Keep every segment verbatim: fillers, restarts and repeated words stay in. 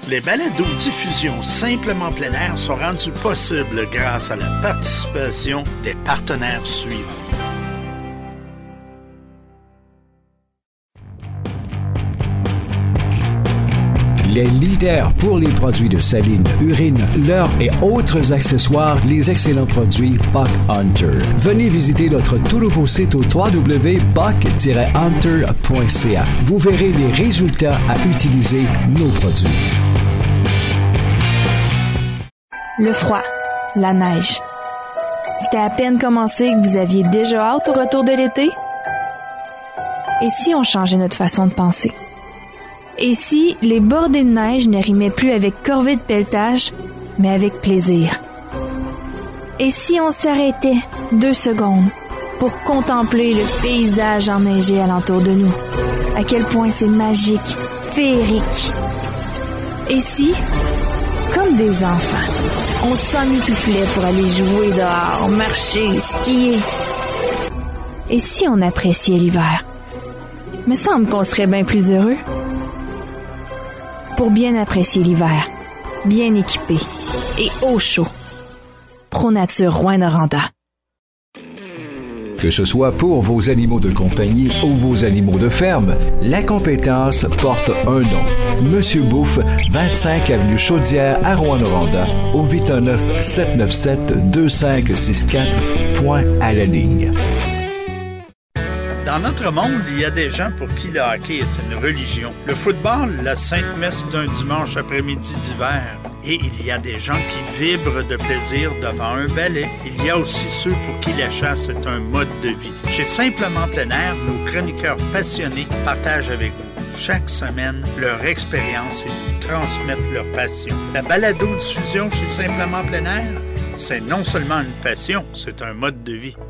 Les balados-diffusions Simplement plein air sont rendus possibles grâce à la participation des partenaires suivants. Les leaders pour les produits de saline, urine, leurre et autres accessoires, les excellents produits Buck Hunter. Venez visiter notre tout nouveau site au w w w point buck tiret hunter point c a. Vous verrez les résultats à utiliser nos produits. Le froid, la neige. C'était à peine commencé que vous aviez déjà hâte au retour de l'été? Et si on changeait notre façon de penser? Et si les bordées de neige ne rimaient plus avec corvée de pelletage, mais avec plaisir? Et si on s'arrêtait deux secondes pour contempler le paysage enneigé alentour de nous? À quel point c'est magique, féerique. Et si, comme des enfants, on s'emmitouflait pour aller jouer dehors, marcher, skier? Et si on appréciait l'hiver? Me semble qu'on serait bien plus heureux. Pour bien apprécier l'hiver, bien équipé et au chaud. ProNature Rouyn-Noranda. Que ce soit pour vos animaux de compagnie ou vos animaux de ferme, la compétence porte un nom. Monsieur Bouffe, vingt-cinq avenue Chaudière à Rouyn-Noranda, au huit un neuf, sept neuf sept, deux cinq six quatre, point à la ligne. Dans notre monde, il y a des gens pour qui le hockey est une religion. Le football, la sainte messe d'un dimanche après-midi d'hiver. Et il y a des gens qui vibrent de plaisir devant un ballet. Il y a aussi ceux pour qui la chasse est un mode de vie. Chez Simplement plein air, nos chroniqueurs passionnés partagent avec vous chaque semaine leur expérience et nous transmettent leur passion. La balado-diffusion chez Simplement plein air, c'est non seulement une passion, c'est un mode de vie.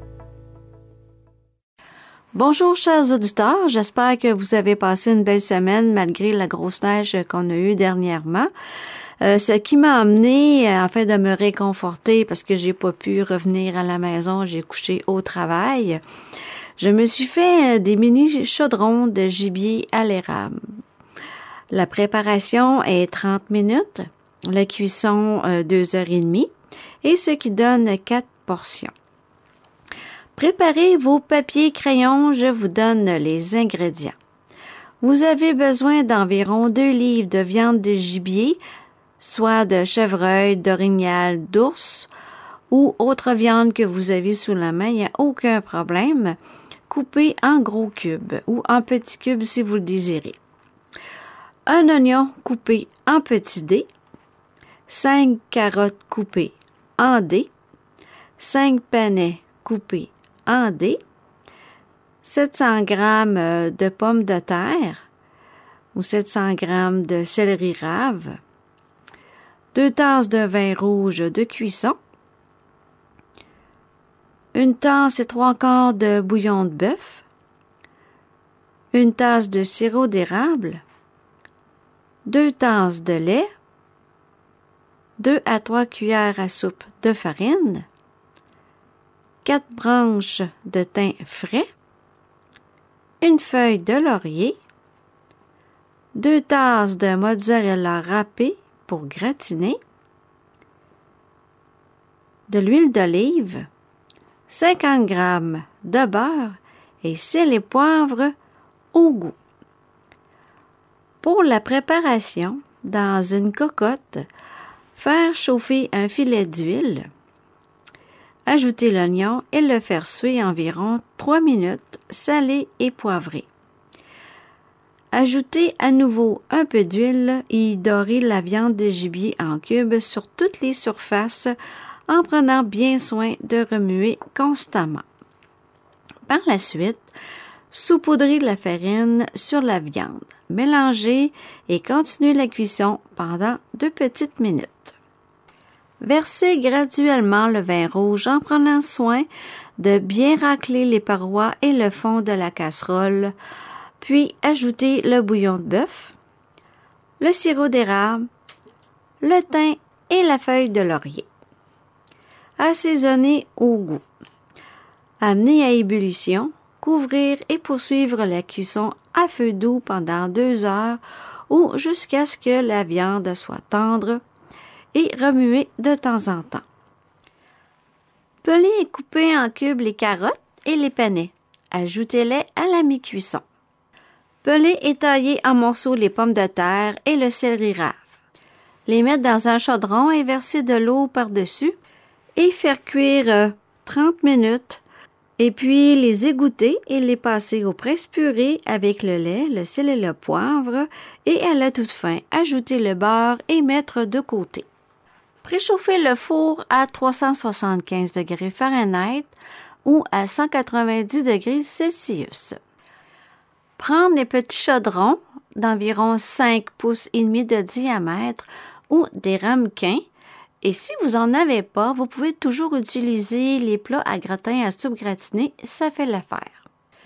Bonjour chers auditeurs, j'espère que vous avez passé une belle semaine malgré la grosse neige qu'on a eue dernièrement. Euh, ce qui m'a amené euh, afin de me réconforter parce que j'ai pas pu revenir à la maison, j'ai couché au travail. Je me suis fait euh, des mini chaudrons de gibier à l'érable. La préparation est trente minutes, la cuisson euh, deux heures et demie et ce qui donne quatre portions. Préparez vos papiers crayons, je vous donne les ingrédients. Vous avez besoin d'environ deux livres de viande de gibier, soit de chevreuil, d'orignal, d'ours ou autre viande que vous avez sous la main, il n'y a aucun problème. Coupez en gros cubes ou en petits cubes si vous le désirez. Un oignon coupé en petits dés, cinq carottes coupées en dés, cinq panais coupés en dés, sept cents grammes de pommes de terre ou sept cents grammes de céleri rave, deux tasses de vin rouge de cuisson, une tasse et trois quarts de bouillon de bœuf, une tasse de sirop d'érable, deux tasses de lait, deux à trois cuillères à soupe de farine, quatre branches de thym frais, une feuille de laurier, deux tasses de mozzarella râpée pour gratiner, de l'huile d'olive, cinquante grammes de beurre et sel et poivre au goût. Pour la préparation, dans une cocotte, faire chauffer un filet d'huile, ajouter l'oignon et le faire suer environ trois minutes, salé et poivré. Ajoutez à nouveau un peu d'huile et dorez la viande de gibier en cubes sur toutes les surfaces en prenant bien soin de remuer constamment. Par la suite, saupoudrez la farine sur la viande, mélangez et continuez la cuisson pendant deux petites minutes. Versez graduellement le vin rouge en prenant soin de bien racler les parois et le fond de la casserole, puis ajoutez le bouillon de bœuf, le sirop d'érable, le thym et la feuille de laurier. Assaisonnez au goût. Amenez à ébullition, couvrir et poursuivre la cuisson à feu doux pendant deux heures ou jusqu'à ce que la viande soit tendre et remuer de temps en temps. Pelez et coupez en cubes les carottes et les panais. Ajoutez-les à la mi-cuisson. Pelez et taillez en morceaux les pommes de terre et le céleri rave. Les mettre dans un chaudron et verser de l'eau par-dessus et faire cuire euh, trente minutes. Et puis les égoutter et les passer au presse-purée avec le lait, le sel et le poivre. Et à la toute fin, ajouter le beurre et mettre de côté. Préchauffez le four à trois cent soixante-quinze degrés Fahrenheit ou à cent quatre-vingt-dix degrés Celsius. Prendre les petits chaudrons d'environ cinq pouces et demi de diamètre ou des ramequins. Et si vous n'en avez pas, vous pouvez toujours utiliser les plats à gratin à soupe gratinée, ça fait l'affaire.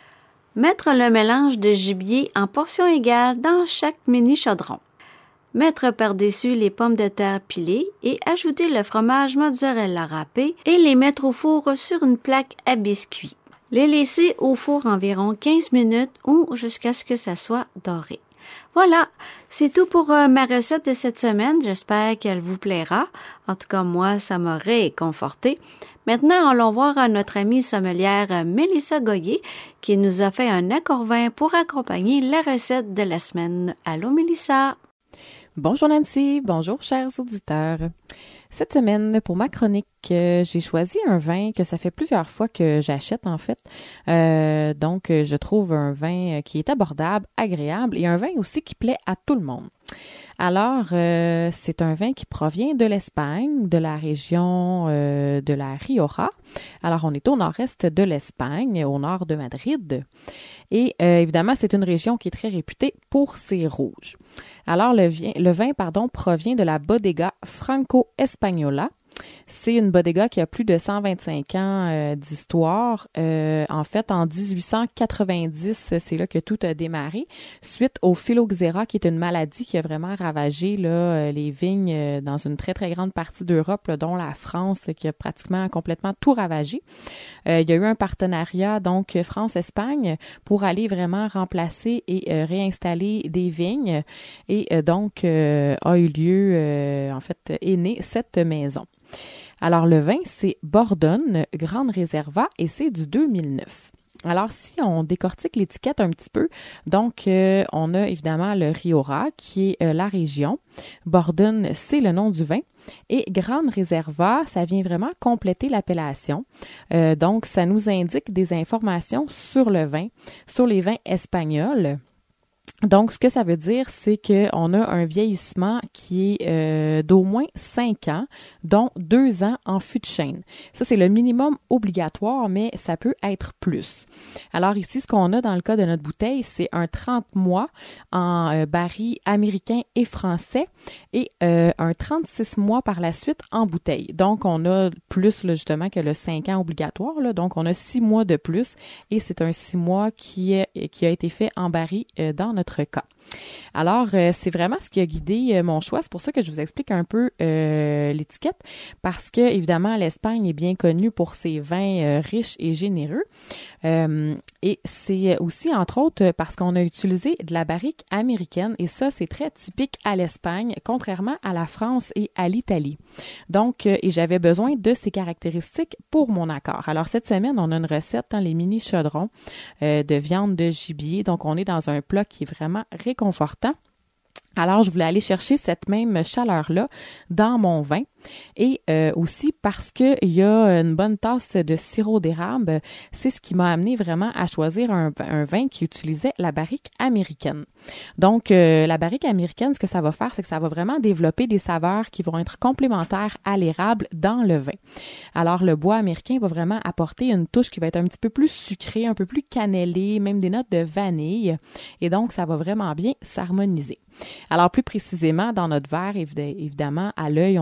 Mettre le mélange de gibier en portions égales dans chaque mini chaudron. Mettre par-dessus les pommes de terre pilées et ajouter le fromage mozzarella râpé et les mettre au four sur une plaque à biscuits. Les laisser au four environ quinze minutes ou jusqu'à ce que ça soit doré. Voilà, c'est tout pour euh, ma recette de cette semaine. J'espère qu'elle vous plaira. En tout cas, moi, ça m'a réconforté. Maintenant, allons voir à notre amie sommelière euh, Mélissa Goyer qui nous a fait un accord vin pour accompagner la recette de la semaine. Allô, Mélissa? Bonjour Nancy, bonjour chers auditeurs. Cette semaine, pour ma chronique, euh, j'ai choisi un vin que ça fait plusieurs fois que j'achète en fait. Euh, donc, je trouve un vin qui est abordable, agréable et un vin aussi qui plaît à tout le monde. Alors, euh, c'est un vin qui provient de l'Espagne, de la région euh, de la Rioja. Alors, on est au nord-est de l'Espagne, au nord de Madrid. Et euh, évidemment, c'est une région qui est très réputée pour ses rouges. Alors, le, vin, le vin pardon, provient de la Bodega Franco Española. C'est une bodega qui a plus de cent vingt-cinq ans euh, d'histoire. Euh, en fait, en dix-huit cent quatre-vingt-dix, c'est là que tout a démarré, suite au phylloxéra, qui est une maladie qui a vraiment ravagé là, les vignes euh, dans une très, très grande partie d'Europe, là, dont la France, qui a pratiquement complètement tout ravagé. Euh, il y a eu un partenariat, donc, France-Espagne, pour aller vraiment remplacer et euh, réinstaller des vignes. Et euh, donc, euh, a eu lieu, euh, en fait, est née cette maison. Alors, le vin, c'est Bordone Grande Reserva et c'est du deux mille neuf. Alors, si on décortique l'étiquette un petit peu, donc, euh, on a évidemment le Rioja, qui est euh, la région. Bordone, c'est le nom du vin. Et Grande Reserva, ça vient vraiment compléter l'appellation. Euh, donc, ça nous indique des informations sur le vin, sur les vins espagnols. Donc, ce que ça veut dire, c'est qu'on a un vieillissement qui est euh, d'au moins cinq ans, dont deux ans en fût de chêne. Ça, c'est le minimum obligatoire, mais ça peut être plus. Alors ici, ce qu'on a dans le cas de notre bouteille, c'est un trente mois en euh, baril américain et français et euh, un trente-six mois par la suite en bouteille. Donc, on a plus là, justement que le cinq ans obligatoire. Là. Donc, on a six mois de plus et c'est un six mois qui, est, qui a été fait en baril euh, dans notre cas. Alors, euh, c'est vraiment ce qui a guidé euh, mon choix. C'est pour ça que je vous explique un peu euh, l'étiquette, parce que, évidemment, l'Espagne est bien connue pour ses vins euh, riches et généreux. Euh, et c'est aussi, entre autres, parce qu'on a utilisé de la barrique américaine, et ça, c'est très typique à l'Espagne, contrairement à la France et à l'Italie. Donc, euh, et j'avais besoin de ces caractéristiques pour mon accord. Alors, cette semaine, on a une recette dans les mini chaudrons euh, de viande de gibier. Donc, on est dans un plat qui est vraiment réconfortant. Alors, je voulais aller chercher cette même chaleur-là dans mon vin. Et euh, aussi parce qu'il y a une bonne tasse de sirop d'érable, c'est ce qui m'a amené vraiment à choisir un, un vin qui utilisait la barrique américaine. Donc, euh, la barrique américaine, ce que ça va faire, c'est que ça va vraiment développer des saveurs qui vont être complémentaires à l'érable dans le vin. Alors, le bois américain va vraiment apporter une touche qui va être un petit peu plus sucrée, un peu plus cannelée, même des notes de vanille. Et donc, ça va vraiment bien s'harmoniser. Alors, plus précisément, dans notre verre, évidemment, à l'œil, on a un beau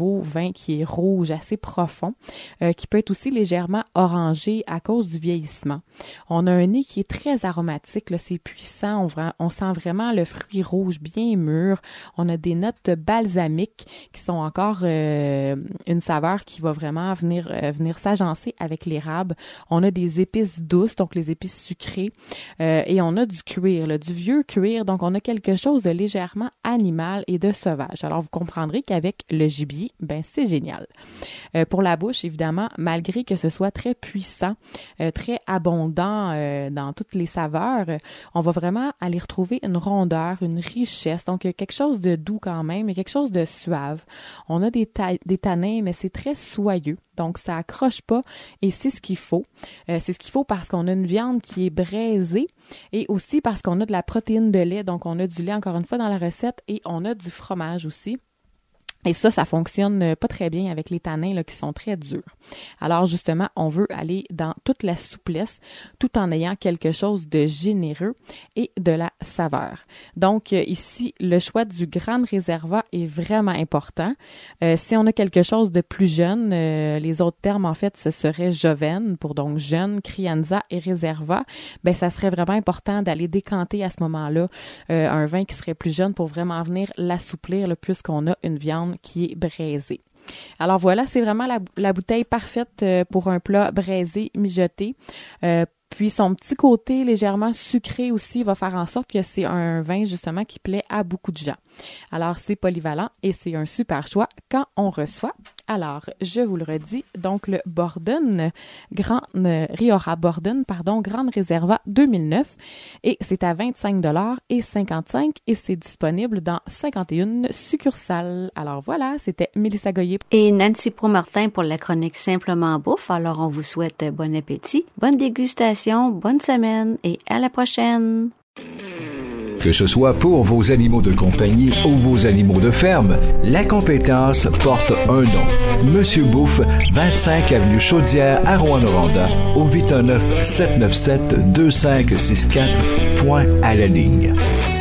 beau vin qui est rouge, assez profond, euh, qui peut être aussi légèrement orangé à cause du vieillissement. On a un nez qui est très aromatique, là, c'est puissant, on, on sent vraiment le fruit rouge bien mûr. On a des notes balsamiques qui sont encore euh, une saveur qui va vraiment venir, euh, venir s'agencer avec l'érable. On a des épices douces, donc les épices sucrées, euh, et on a du cuir, là, du vieux cuir, donc on a quelque chose de légèrement animal et de sauvage. Alors vous comprendrez qu'avec le gibier, ben c'est génial. Euh, pour la bouche, évidemment, malgré que ce soit très puissant, euh, très abondant euh, dans toutes les saveurs, on va vraiment aller retrouver une rondeur, une richesse, donc quelque chose de doux quand même, mais quelque chose de suave. On a des, ta- des tanins, mais c'est très soyeux. Donc, ça accroche pas et c'est ce qu'il faut. Euh, c'est ce qu'il faut parce qu'on a une viande qui est braisée et aussi parce qu'on a de la protéine de lait. Donc, on a du lait encore une fois dans la recette et on a du fromage aussi. Et ça, ça fonctionne pas très bien avec les tanins là, qui sont très durs. Alors justement, on veut aller dans toute la souplesse tout en ayant quelque chose de généreux et de la saveur. Donc ici, le choix du Grand Réserva est vraiment important. Euh, si on a quelque chose de plus jeune, euh, les autres termes en fait, ce serait Joven pour donc jeune, Crianza et Réserva. Ben ça serait vraiment important d'aller décanter à ce moment-là euh, un vin qui serait plus jeune pour vraiment venir l'assouplir le plus qu'on a une viande qui est braisée. Alors voilà, c'est vraiment la, la bouteille parfaite pour un plat braisé, mijoté. Euh, Puis son petit côté légèrement sucré aussi va faire en sorte que c'est un vin justement qui plaît à beaucoup de gens. Alors c'est polyvalent et c'est un super choix quand on reçoit. Alors je vous le redis, donc le Borden, Grand euh, Rioja Borden, pardon, Grande Réserva deux mille neuf et c'est à vingt-cinq dollars et cinquante-cinq et c'est disponible dans cinquante et une succursales. Alors voilà, c'était Mélissa Goyer et Nancy Promartin pour la chronique Simplement Bouffe. Alors on vous souhaite bon appétit, bonne dégustation, bonne semaine et à la prochaine. Que ce soit pour vos animaux de compagnie ou vos animaux de ferme, la compétence porte un nom. Monsieur Bouffe, vingt-cinq avenue Chaudière à Rouyn-Noranda, au huit un neuf, sept neuf sept, deux cinq six quatre, point à la ligne.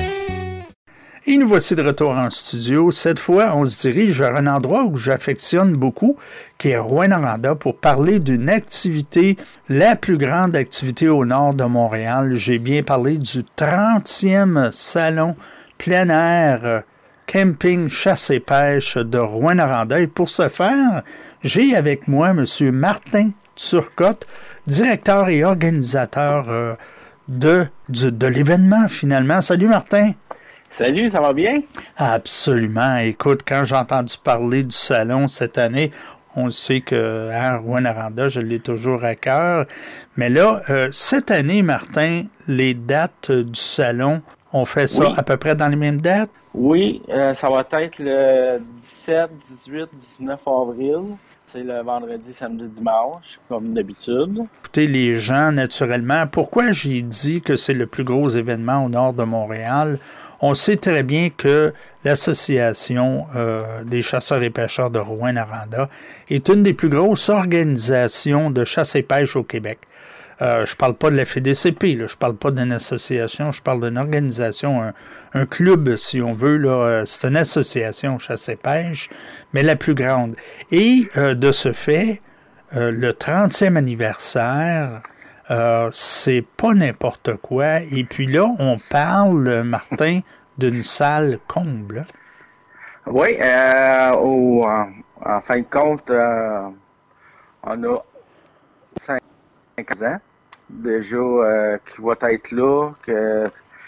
Et nous voici de retour en studio. Cette fois, on se dirige vers un endroit où j'affectionne beaucoup, qui est Rouyn-Noranda, pour parler d'une activité, la plus grande activité au nord de Montréal. J'ai bien parlé du trentième salon plein air camping chasse et pêche de Rouyn-Noranda. Et pour ce faire, j'ai avec moi M. Martin Turcotte, directeur et organisateur euh, de, de, de l'événement finalement. Salut Martin! Salut, ça va bien? Absolument. Écoute, quand j'ai entendu parler du salon cette année, on sait que hein, Rouyn-Noranda, je l'ai toujours à cœur. Mais là, euh, cette année, Martin, les dates euh, du salon, on fait ça oui. à peu près dans les mêmes dates? Oui, euh, ça va être le dix-sept, dix-huit, dix-neuf avril. C'est le vendredi, samedi, dimanche, comme d'habitude. Écoutez, les gens, naturellement, pourquoi j'ai dit que c'est le plus gros événement au nord de Montréal? On sait très bien que l'Association euh, des chasseurs et pêcheurs de Rouyn-Noranda est une des plus grosses organisations de chasse et pêche au Québec. Euh, je parle pas de la F D C P, là, je parle pas d'une association, je parle d'une organisation, un, un club, si on veut, là, c'est une association chasse et pêche, mais la plus grande. Et euh, de ce fait, euh, le trentième anniversaire, Euh, c'est pas n'importe quoi. Et puis là, on parle, Martin, d'une salle comble. Oui, euh, au, en, en fin de compte, euh, on a cinq ans déjà euh, qui va être là, que,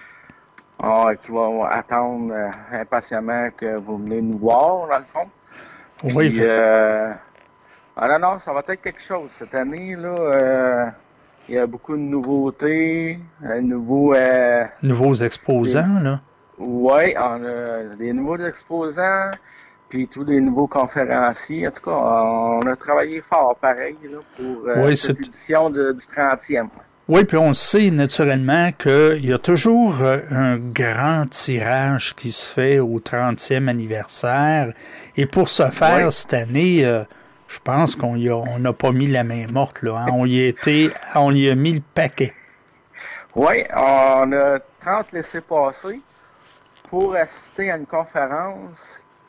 euh, qui vont attendre euh, impatiemment que vous venez nous voir, dans le fond. Oui. Puis, euh, ah non, non, ça va être quelque chose. Cette année, là, euh, il y a beaucoup de nouveautés, un nouveau... Euh, nouveaux exposants, des, là. Oui, on a des nouveaux exposants, puis tous les nouveaux conférenciers. En tout cas, on a travaillé fort, pareil, là, pour euh, oui, cette c'est... édition de, du trentième. Oui, puis on sait naturellement qu'il y a toujours un grand tirage qui se fait au trentième anniversaire. Et pour ce faire, oui. cette année... Euh, je pense qu'on y a, on n'a pas mis la main morte, là. Hein? On y a été, on y a mis le paquet. Oui, on a trente laissés passer pour assister à une conférence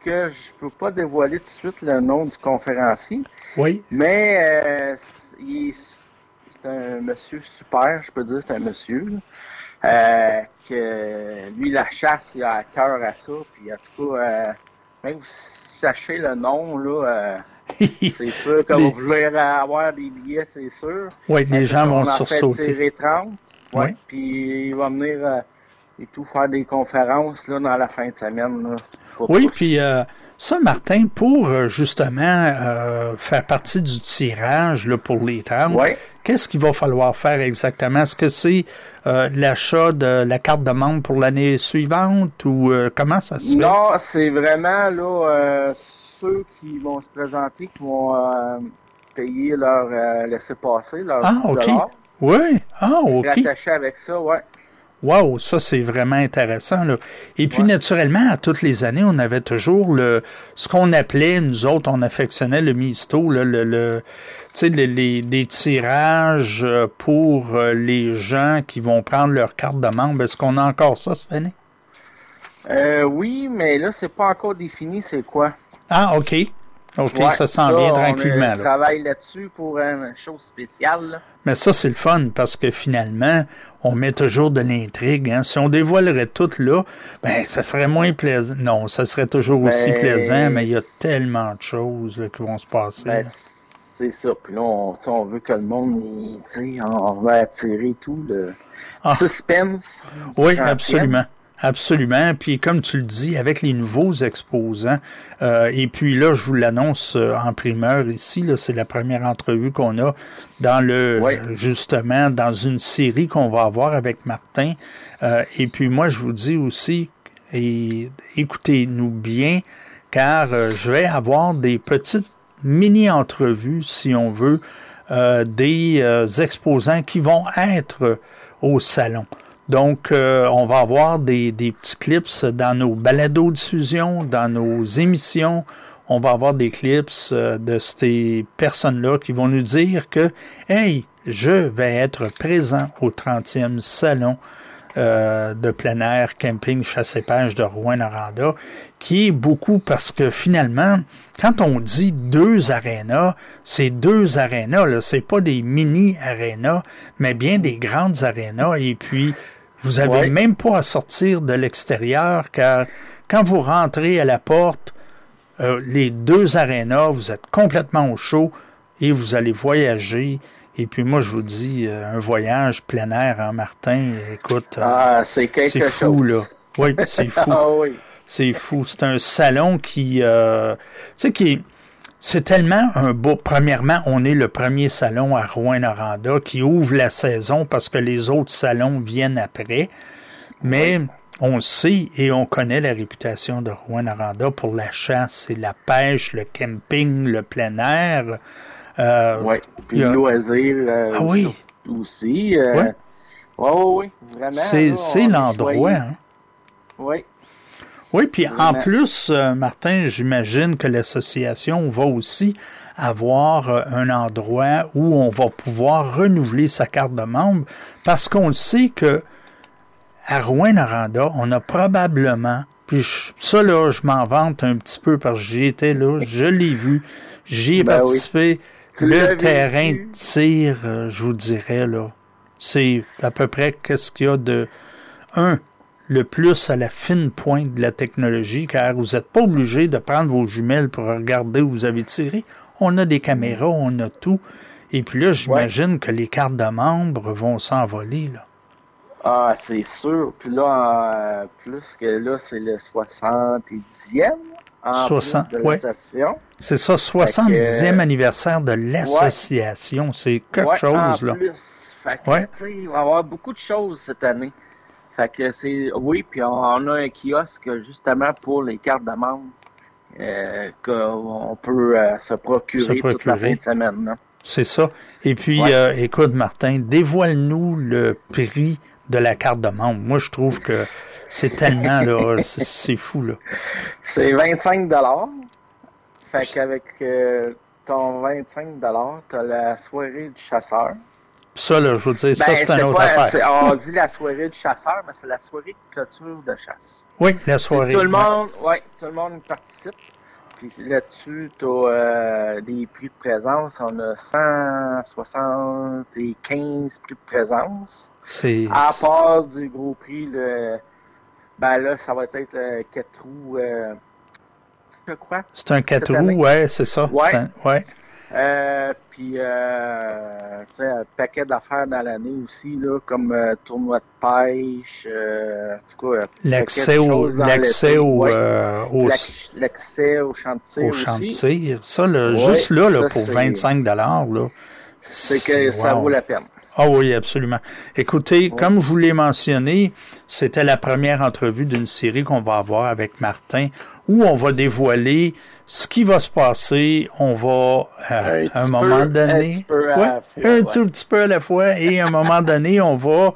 que je peux pas dévoiler tout de suite le nom du conférencier. Oui. Mais euh, il, c'est un monsieur super, je peux dire, c'est un monsieur. Euh, que lui, la chasse, il a à cœur à ça. Puis en tout cas, euh, même si vous sachez le nom, là, euh, c'est sûr que les... vous voulez avoir des billets, c'est sûr. Oui, les gens vont sursauter. C'est trente. Ouais. Oui. Puis il va venir euh, et tout faire des conférences là, dans la fin de semaine. Là, oui, puis euh, ça, Martin, pour euh, justement euh, faire partie du tirage là, pour les trente, ouais. Qu'est-ce qu'il va falloir faire exactement? Est-ce que c'est euh, l'achat de la carte de membre pour l'année suivante ou euh, comment ça se fait? Non, c'est vraiment là euh, ceux qui vont se présenter qui vont euh, payer leur euh, laisser-passer, leur ah, OK. dollars. Oui, ah, OK. Rattaché avec ça, ouais. Wow, ça c'est vraiment intéressant là. Et puis ouais. Naturellement, à toutes les années, on avait toujours le ce qu'on appelait, nous autres, on affectionnait le misto, là, le, le tu sais, les, les des tirages pour les gens qui vont prendre leur carte de membre. Est-ce qu'on a encore ça cette année? Euh, oui, mais là, c'est pas encore défini, c'est quoi? Ah, OK. OK, ouais, ça s'en vient tranquillement. On travaille là-dessus pour une chose spéciale. Là. Mais ça, c'est le fun parce que finalement, on met toujours de l'intrigue. Hein. Si on dévoilerait tout là, ben ça serait moins plaisant. Non, ça serait toujours ben, aussi plaisant, mais il y a tellement de choses là, qui vont se passer. Ben, c'est ça. Puis là, on, on veut que le monde, il, on va attirer tout le ah. suspense. Oui, absolument. Absolument. Puis comme tu le dis, avec les nouveaux exposants, euh, et puis là, je vous l'annonce euh, en primeur ici, là, c'est la première entrevue qu'on a dans le oui. euh, justement dans une série qu'on va avoir avec Martin. Euh, et puis moi, je vous dis aussi, et, écoutez-nous bien, car euh, je vais avoir des petites mini-entrevues, si on veut, euh, des euh, exposants qui vont être au salon. Donc, euh, on va avoir des, des petits clips dans nos balados-diffusions, dans nos émissions. On va avoir des clips euh, de ces personnes-là qui vont nous dire que, hey, je vais être présent au trentième salon euh, de plein air, camping, chasse et pêche de Rouyn-Noranda, qui est beaucoup parce que finalement, quand on dit deux arénas, c'est deux arénas, là, c'est pas des mini-arénas, mais bien des grandes arénas. Et puis, vous avez ouais. même pas à sortir de l'extérieur, car quand vous rentrez à la porte, euh, les deux arénas, vous êtes complètement au chaud et vous allez voyager. Et puis moi, je vous dis, euh, un voyage plein air, hein, Martin, écoute, ah, c'est quelque c'est fou, chose. Là. Oui, c'est fou. ah, oui. C'est fou. C'est un salon qui, euh, tu sais, qui est, c'est tellement un beau... Premièrement, on est le premier salon à Rouyn-Noranda qui ouvre la saison parce que les autres salons viennent après. Mais oui. on sait et on connaît la réputation de Rouyn-Noranda pour la chasse et la pêche, le camping, le plein air. Euh, oui, puis le a... loisir euh, ah, oui. aussi. Euh... Oui, oui, oui, vraiment. C'est, là, c'est l'endroit. Hein? Oui. Oui, puis en plus, euh, Martin, j'imagine que l'association va aussi avoir euh, un endroit où on va pouvoir renouveler sa carte de membre parce qu'on le sait que à Rouyn-Noranda, on a probablement, puis je, ça là, je m'en vante un petit peu parce que j'y étais là, je l'ai vu, j'y ai ben participé. Oui. Le terrain vu. de tir, euh, je vous dirais, là, c'est à peu près qu'est-ce qu'il y a de un. Le plus à la fine pointe de la technologie, car vous n'êtes pas obligé de prendre vos jumelles pour regarder où vous avez tiré. On a des caméras, on a tout. Et puis là, j'imagine ouais. que les cartes de membres vont s'envoler, là. Ah, c'est sûr. Puis là, euh, plus que là, c'est le soixante-dixième en soixante, plus de ouais. l'association. C'est ça, soixante-dixième que, anniversaire de l'association. Ouais. C'est quelque ouais, chose, en là. Plus. Fait que, ouais. il va y avoir beaucoup de choses cette année. Fait que c'est, oui, puis on, on a un kiosque justement pour les cartes de membres euh, qu'on peut euh, se, procurer se procurer toute la fin de semaine. Là. C'est ça. Et puis, ouais. euh, écoute, Martin, dévoile-nous le prix de la carte de membre. Moi, je trouve que c'est tellement, là, c'est, c'est fou, là. C'est vingt-cinq dollars. Fait qu'avec euh, ton vingt-cinq dollars, t'as la soirée du chasseur. Ça, là, je veux dire, ça, Ben, c'est c'est une autre pas, affaire. c'est- on dit la soirée du chasseur, mais c'est la soirée de clôture de chasse. Oui, la C'est soirée. Tout le ouais. monde, ouais, tout le monde participe. Puis là-dessus, tu as euh, des prix de présence. On a cent soixante-quinze prix de présence. C'est... À part du gros prix, le, ben là, ça va être le quatre roues, euh, je crois. C'est un quatre cette année. roues, ouais, c'est ça. Ouais. C'est un- ouais. Euh, puis, euh, tu sais, un paquet d'affaires dans l'année aussi, là, comme euh, tournoi de pêche, euh, en tout cas, un L'accès paquet de au, choses dans l'accès l'été. au, Ouais. euh, au, L'ac- L'accès au champ de tir au aussi. champ de tir. Ça, là, Ouais, juste là, là ça, pour c'est- vingt-cinq dollars, là. C'est que ça wow. vaut la peine. Ah oui, absolument. Écoutez, Ouais. comme je vous l'ai mentionné, c'était la première entrevue d'une série qu'on va avoir avec Martin, où on va dévoiler ce qui va se passer. On va, euh, à un petit moment peu- donné, un petit peu à ouais, la fois, un ouais. tout petit peu à la fois, et à un moment donné, on va,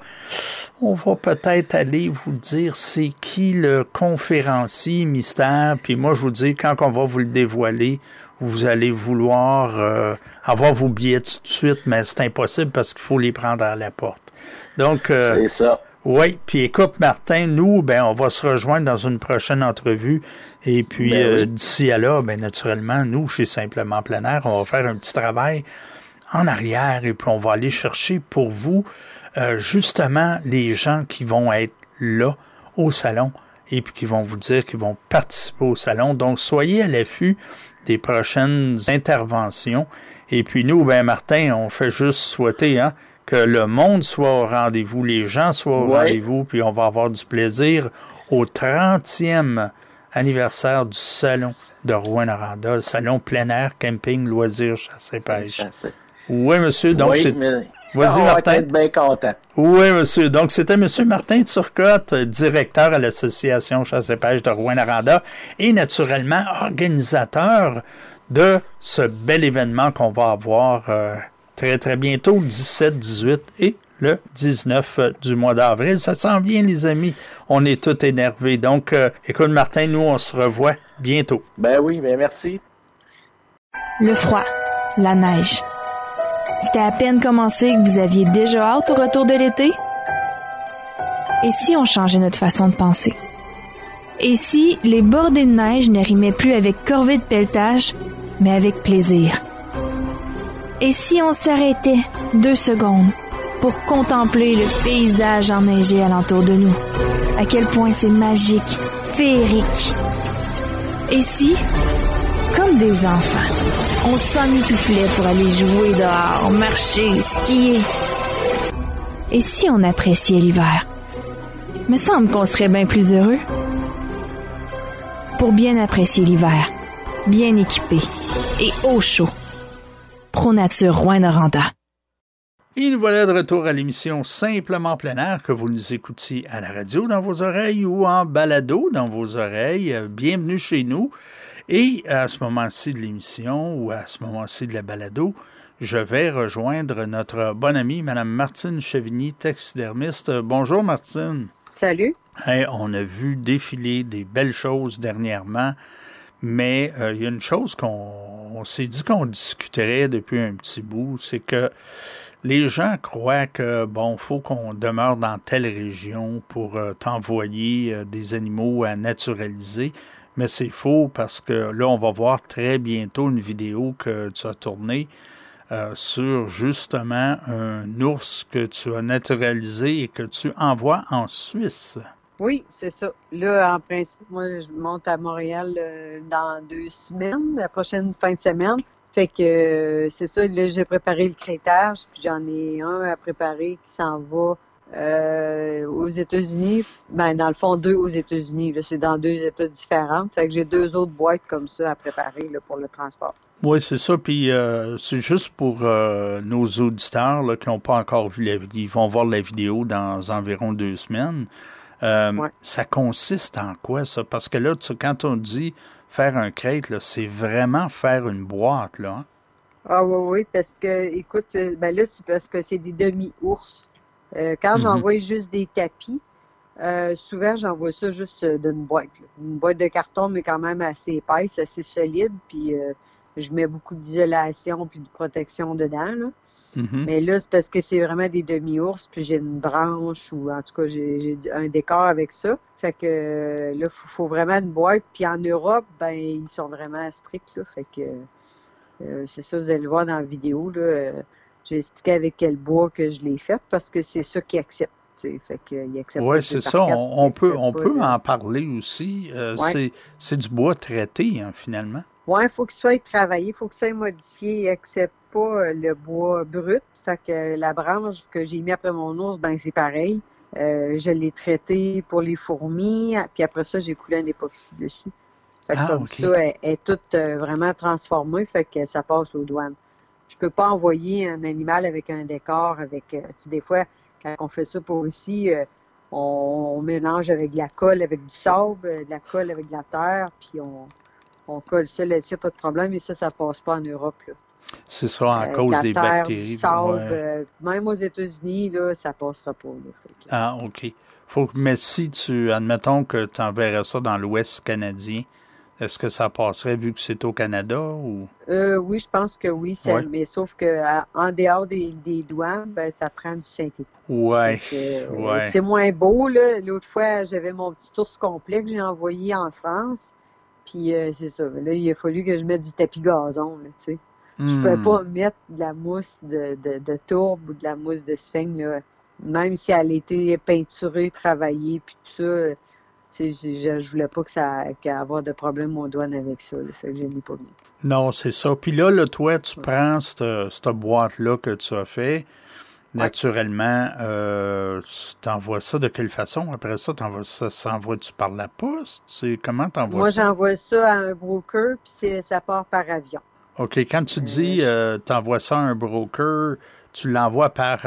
on va peut-être aller vous dire c'est qui le conférencier mystère. Puis moi, je vous dis, quand on va vous le dévoiler, vous allez vouloir euh, avoir vos billets tout de suite, mais c'est impossible parce qu'il faut les prendre à la porte. Donc, euh, C'est ça. oui, puis écoute, Martin, nous, ben, on va se rejoindre dans une prochaine entrevue. Et puis, Ben euh, oui. d'ici à là, ben, naturellement, nous, chez Simplement Plein Air, on va faire un petit travail en arrière et puis on va aller chercher pour vous, euh, justement, les gens qui vont être là, au salon, et puis qui vont vous dire qu'ils vont participer au salon. Donc, soyez à l'affût des prochaines interventions. Et puis nous, ben Martin, on fait juste souhaiter hein, que le monde soit au rendez-vous, les gens soient au Ouais. rendez-vous, puis on va avoir du plaisir au trentième anniversaire du salon de Rouyn-Noranda, le salon plein air, camping, loisirs, chasse et pêche. Oui, monsieur, donc oui, c'est... mais Vas-y, on va Martin. être bien content. Oui, monsieur. Donc, c'était monsieur Martin Turcotte, directeur à l'Association Chasse et Pêche de Rouyn-Noranda et naturellement organisateur de ce bel événement qu'on va avoir euh, très, très bientôt, le dix-sept, dix-huit et le dix-neuf du mois d'avril. Ça s'en vient, les amis. On est tous énervés. Donc, euh, écoute, Martin, nous, on se revoit bientôt. Ben oui, ben merci. Le froid, la neige. C'était à peine commencé que vous aviez déjà hâte au retour de l'été? Et si on changeait notre façon de penser? Et si les bordées de neige ne rimaient plus avec corvée de pelletage, mais avec plaisir? Et si on s'arrêtait deux secondes pour contempler le paysage enneigé alentour de nous? À quel point c'est magique, féerique. Et si, comme des enfants, on s'emmitouflait pour aller jouer dehors, marcher, skier? Et si on appréciait l'hiver? Me semble qu'on serait bien plus heureux. Pour bien apprécier l'hiver, bien équipé et au chaud. ProNature Rouyn-Noranda. Et nous voilà de retour à l'émission Simplement Plein Air, que vous nous écoutiez à la radio dans vos oreilles ou en balado dans vos oreilles. Euh, Bienvenue chez nous. Et à ce moment-ci de l'émission ou à ce moment-ci de la balado, je vais rejoindre notre bonne amie, Mme Martine Chevigny, taxidermiste. Bonjour Martine. Salut. Hey, on a vu défiler des belles choses dernièrement, mais euh, il y a une chose qu'on on s'est dit qu'on discuterait depuis un petit bout, c'est que les gens croient que, bon, faut qu'on demeure dans telle région pour euh, t'envoyer euh, des animaux à naturaliser. Mais c'est faux parce que là, on va voir très bientôt une vidéo que tu as tournée euh, sur justement un ours que tu as naturalisé et que tu envoies en Suisse. Oui, c'est ça. Là, en principe, moi, je monte à Montréal euh, dans deux semaines, la prochaine fin de semaine. Fait que euh, c'est ça, là, j'ai préparé le crêtage, puis j'en ai un à préparer qui s'en va euh, aux États-Unis. Ben, dans le fond, deux aux États-Unis. Là, c'est dans deux États différents. Fait que j'ai deux autres boîtes comme ça à préparer là, pour le transport. Oui, c'est ça. Puis euh, c'est juste pour euh, nos auditeurs là, qui n'ont pas encore vu la vidéo. Ils vont voir la vidéo dans environ deux semaines. Euh, Ouais. Ça consiste en quoi, ça? Parce que là, tu, quand on dit faire un crête, là, c'est vraiment faire une boîte, là. Hein? Ah oui, oui, parce que, écoute, euh, ben là, c'est parce que c'est des demi-ours. Euh, quand Mhm. j'envoie juste des tapis, euh, souvent, j'envoie ça juste euh, d'une boîte. Là. Une boîte de carton, mais quand même assez épaisse, assez solide, puis euh, je mets beaucoup d'isolation puis de protection dedans, là. Mm-hmm. Mais là, c'est parce que c'est vraiment des demi-ours, puis j'ai une branche ou en tout cas, j'ai, j'ai un décor avec ça. Fait que là, il faut, faut vraiment une boîte. Puis en Europe, ben ils sont vraiment stricts, là. Fait que euh, c'est ça, vous allez le voir dans la vidéo, là. Euh, j'ai expliqué avec quel bois que je l'ai fait parce que c'est ça qu'ils acceptent. Fait qu'ils acceptent. Oui, c'est ça. On, on peut, on peut de... en parler aussi. Euh, ouais. c'est, c'est du bois traité, hein, finalement. Oui, il faut qu'il soit travaillé, il faut qu'il soit modifié. Ils n'acceptent pas le bois brut. Fait que la branche que j'ai mis après mon ours, ben c'est pareil. Euh, je l'ai traité pour les fourmis, puis après ça, j'ai coulé un époxy dessus. Fait que ah, comme okay. ça, elle, elle est toute euh, vraiment transformée, fait que ça passe aux douanes. Je peux pas envoyer un animal avec un décor, avec, euh, tu sais, des fois, quand on fait ça pour ici, euh, on, on mélange avec de la colle, avec du sable, euh, de la colle avec de la terre, puis on, on colle ça là-dessus, pas de problème, mais ça, ça passe pas en Europe, là. C'est ça, en euh, cause des terre, bactéries. Du sable, ouais. euh, même aux États-Unis, là, ça passera pas. Là, que... Ah, OK. Faut... Mais si tu, admettons que tu enverrais ça dans l'Ouest canadien, est-ce que ça passerait vu que c'est au Canada ou? Euh, oui, je pense que oui, ça, ouais. Mais sauf que à, en dehors des, des douanes, ben, ça prend du synthétique. Ouais. Euh, ouais. C'est moins beau, là. L'autre fois, j'avais mon petit ours complet que j'ai envoyé en France. Puis euh, c'est ça. Là, il a fallu que je mette du tapis gazon, tu sais. Je ne pouvais pas mettre de la mousse de, de, de tourbe ou de la mousse de sphinx, là. Même si elle était peinturée, travaillée, puis tout ça, je, je, je voulais pas que ça qu'il y ait avoir de problème aux douanes avec ça. Là, fait que je n'ai pas mis. Non, c'est ça. Puis là, là toi, tu ouais. prends cette, cette boîte-là que tu as fait. Naturellement, ouais. euh, tu envoies ça de quelle façon? Après ça, t'envoies ça, ça envoies-tu par la poste? C'est, comment tu envoies Moi, ça? Moi, j'envoie ça à un broker, puis ça part par avion. OK. Quand tu dis euh, tu envoies ça à un broker, tu l'envoies par